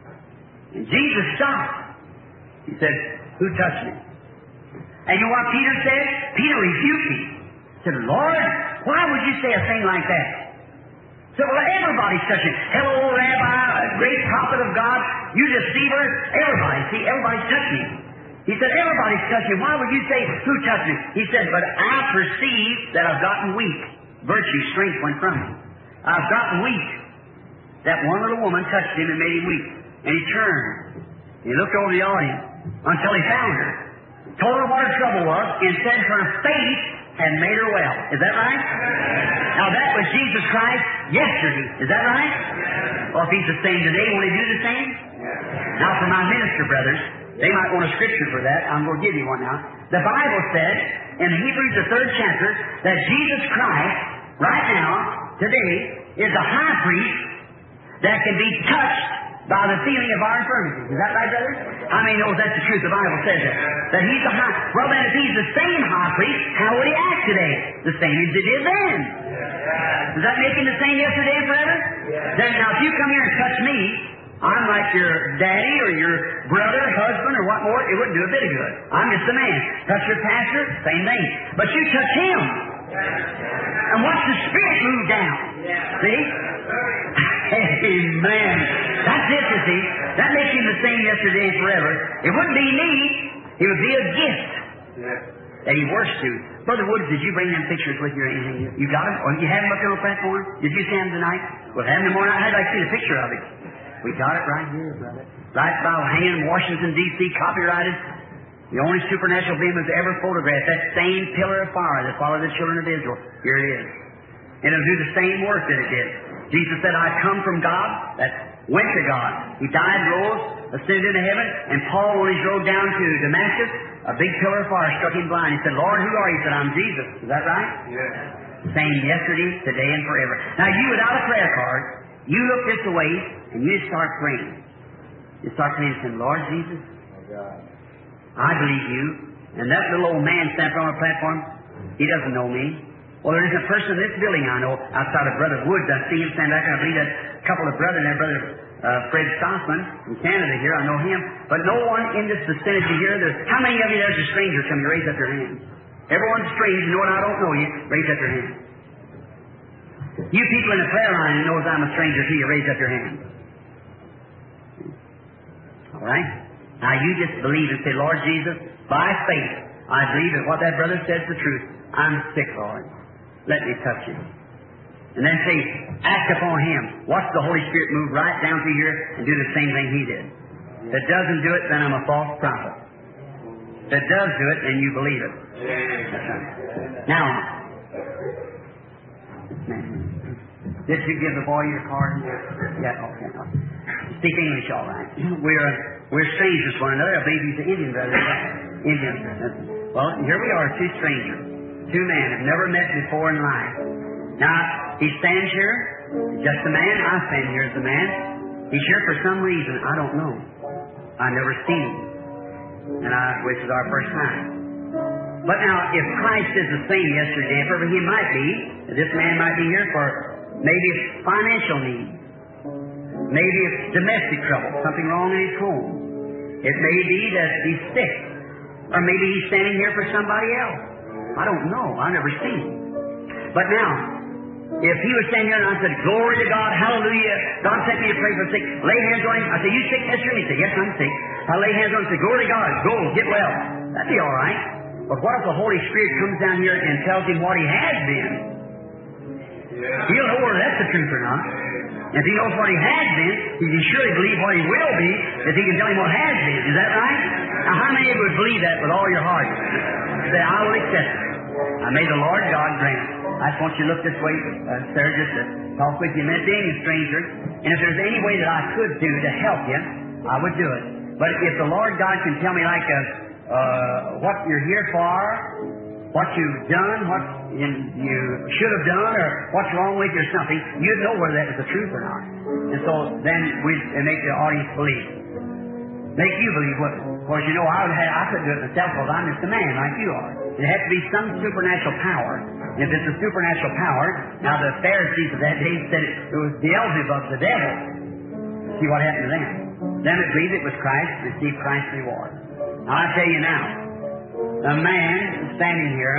And Jesus stopped. He said, who touched me? And you know what Peter said? Peter rebuked him. He said, Lord, why would you say a thing like that? He said, well, everybody's touching. Hello, Rabbi, a great prophet of God, you deceiver. Everybody's touching him. He said, everybody's touching him. Why would you say, who touched me? He said, but I perceive that I've gotten weak. virtue, strength went from him. I was dropping weak. That one little woman touched him and made him weak. And he turned. He looked over the audience until he found her. Told her what her trouble was and said her faith had made her well. Is that right? Now that was Jesus Christ yesterday. Is that right? Well, if He's the same today, will He do the same? Now for my minister brothers, they might want a scripture for that. I'm going to give you one now. The Bible said in Hebrews the 3rd chapter that Jesus Christ, right now, today, is a high priest that can be touched by the feeling of our infirmities. Is that right, brother? How many knows that's the truth? The Bible says that. That He's the high... Well, then, if He's the same high priest, how would He act today? The same as He did then. Does that make Him the same yesterday and forever? Then, now, if you come here and touch me, I'm like your daddy or your brother, husband, or what more, it wouldn't do a bit of good. I'm just a man. Touch your pastor, same thing. But you touch him, and watch the Spirit move down. See? Amen. That's it, you see. That makes Him the same yesterday and forever. It wouldn't be me. It would be a gift that He works to. Brother Woods, did you bring them pictures with you or anything? You got them? Or you have them up there on the platform? Did you see them tonight? Well, have them tomorrow night. I'd like to see a picture of it. We got it right here, brother. Right by hanging in Washington, D.C., copyrighted. The only supernatural being was ever photographed. That same pillar of fire that followed the children of Israel. Here it is. And it'll do the same work that it did. Jesus said, I come from God. That went to God. He died, rose, ascended into heaven. And Paul, when he rode down to Damascus, a big pillar of fire struck him blind. He said, Lord, who are you? He said, I'm Jesus. Is that right? Yes. Same yesterday, today, and forever. Now, you without a prayer card, you look this way, and you start praying. You start praying and saying, Lord Jesus, I believe you. And that little old man standing on the platform, he doesn't know me. Well, there is a person in this building I know outside of Brother Woods. I see him stand back, and I believe that couple of brothers there, Brother Fred Stossman from Canada here, I know him. But no one in this vicinity here, how many of you there's a stranger? Come, you raise up your hand. Everyone's strange, you know what, I don't know you. Raise up your hand. You people in the prayer line who knows I'm a stranger to you, raise up your hand. All right? Now you just believe and say, Lord Jesus, by faith, I believe that what that brother says is the truth. I'm sick, Lord. Let me touch him. And then say, act upon him. Watch the Holy Spirit move right down through here and do the same thing he did. If it doesn't do it, then I'm a false prophet. If it does do it, then you believe it. Now, did you give the boy your card? Yeah, okay. Speak English all right. We're strangers to one another. I believe he's an Indian brother. Indian. Well, here we are, two strangers. Two men have never met before in life. Now, he stands here, just a man. I stand here as a man. He's here for some reason. I don't know. I've never seen him. And which is our first time. But now, if Christ is the same yesterday, if ever he might be, this man might be here for maybe it's financial need. Maybe it's domestic trouble, something wrong in his home. It may be that he's sick. Or maybe he's standing here for somebody else. I don't know. I've never seen him. But now, if he was standing here and I said, glory to God, hallelujah, God sent me to pray for the sick, lay hands on him. I said, you sick, Mister? He said, yes, I'm sick. I lay hands on him and say, glory to God, go, get well. That'd be all right. But what if the Holy Spirit comes down here and tells him what he has been? He'll know whether that's the truth or not. If he knows what he has been, he can surely believe what he will be if he can tell him what has been. Is that right? Now, how many of you would believe that with all your heart? Say, I will accept it. I may the Lord God grant it. I just want you to look this way, sir, just to talk with you a minute, being a stranger. And if there's any way that I could do to help you, I would do it. But if the Lord God can tell me like what you're here for, what you've done, what you should have done, or what's wrong with you or something, you'd know whether that was the truth or not. And so then we'd make the audience believe. Make you believe what. Of course, you know, I couldn't do it myself because I'm just a man like you are. It has to be some supernatural power. And if it's a supernatural power, now the Pharisees of that day said it was Beelzebub, the devil. See what happened to them. Them that believed it was Christ received Christ's reward. Now I tell you now, a man standing here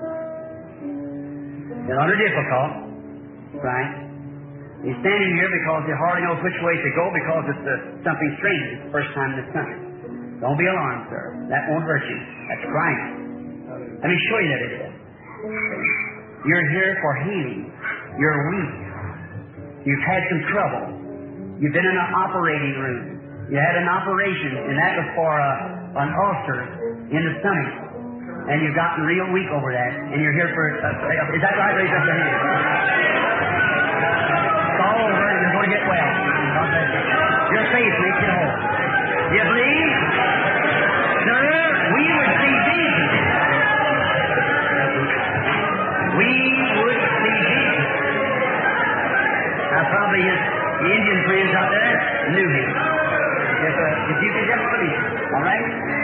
is under difficult, right? He's standing here because he hardly knows which way to go because it's something strange. It's the first time in this country. Don't be alarmed, sir. That won't hurt you. That's Christ. Let me show you that it is. You're here for healing. You're weak. You've had some trouble. You've been in an operating room. You had an operation, and that was for an ulcer in the stomach. And you've gotten real weak over that. And you're here for... is that right? Raise up your hand. It's all over. You're going to get well. Your faith makes you whole. You believe? Sir, we would see Jesus. We would see Jesus. Now, probably his Indian friends out there knew him. If you could just believe it. All right?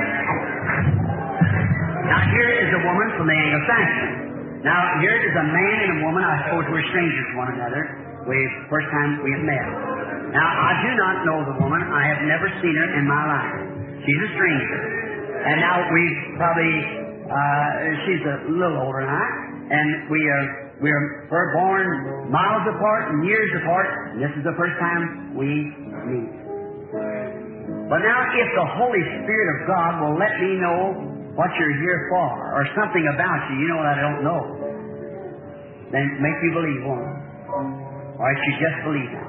Now, here is a woman from the Anglo-Saxon. Now, here is a man and a woman. I suppose we're strangers to one another. First time we have met. Now, I do not know the woman. I have never seen her in my life. She's a stranger. And now we've probably, she's a little older than I, and we're born miles apart and years apart, and this is the first time we meet. But now, if the Holy Spirit of God will let me know what you're here for, or something about you, you know what I don't know, then make you believe one. Or I should just believe now.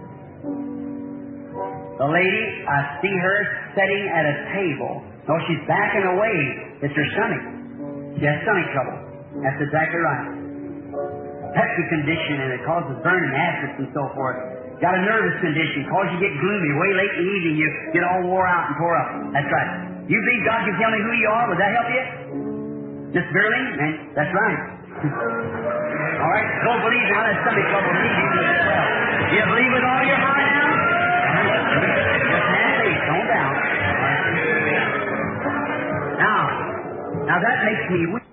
The lady, I see her sitting at a table. No, she's backing away. It's her stomach. She has stomach trouble. That's exactly right. Peptic condition, and it causes burning, abscess, and so forth. Got a nervous condition, causes you get gloomy. Way late in the evening, you get all wore out and tore up. That's right. You believe God can tell me who you are? Would that help you? Miss Burling? Man, that's right. All right, go believe now that stomach trouble needs you as well. Do you believe with all your heart now? Just have faith, don't doubt. Now that makes me weak.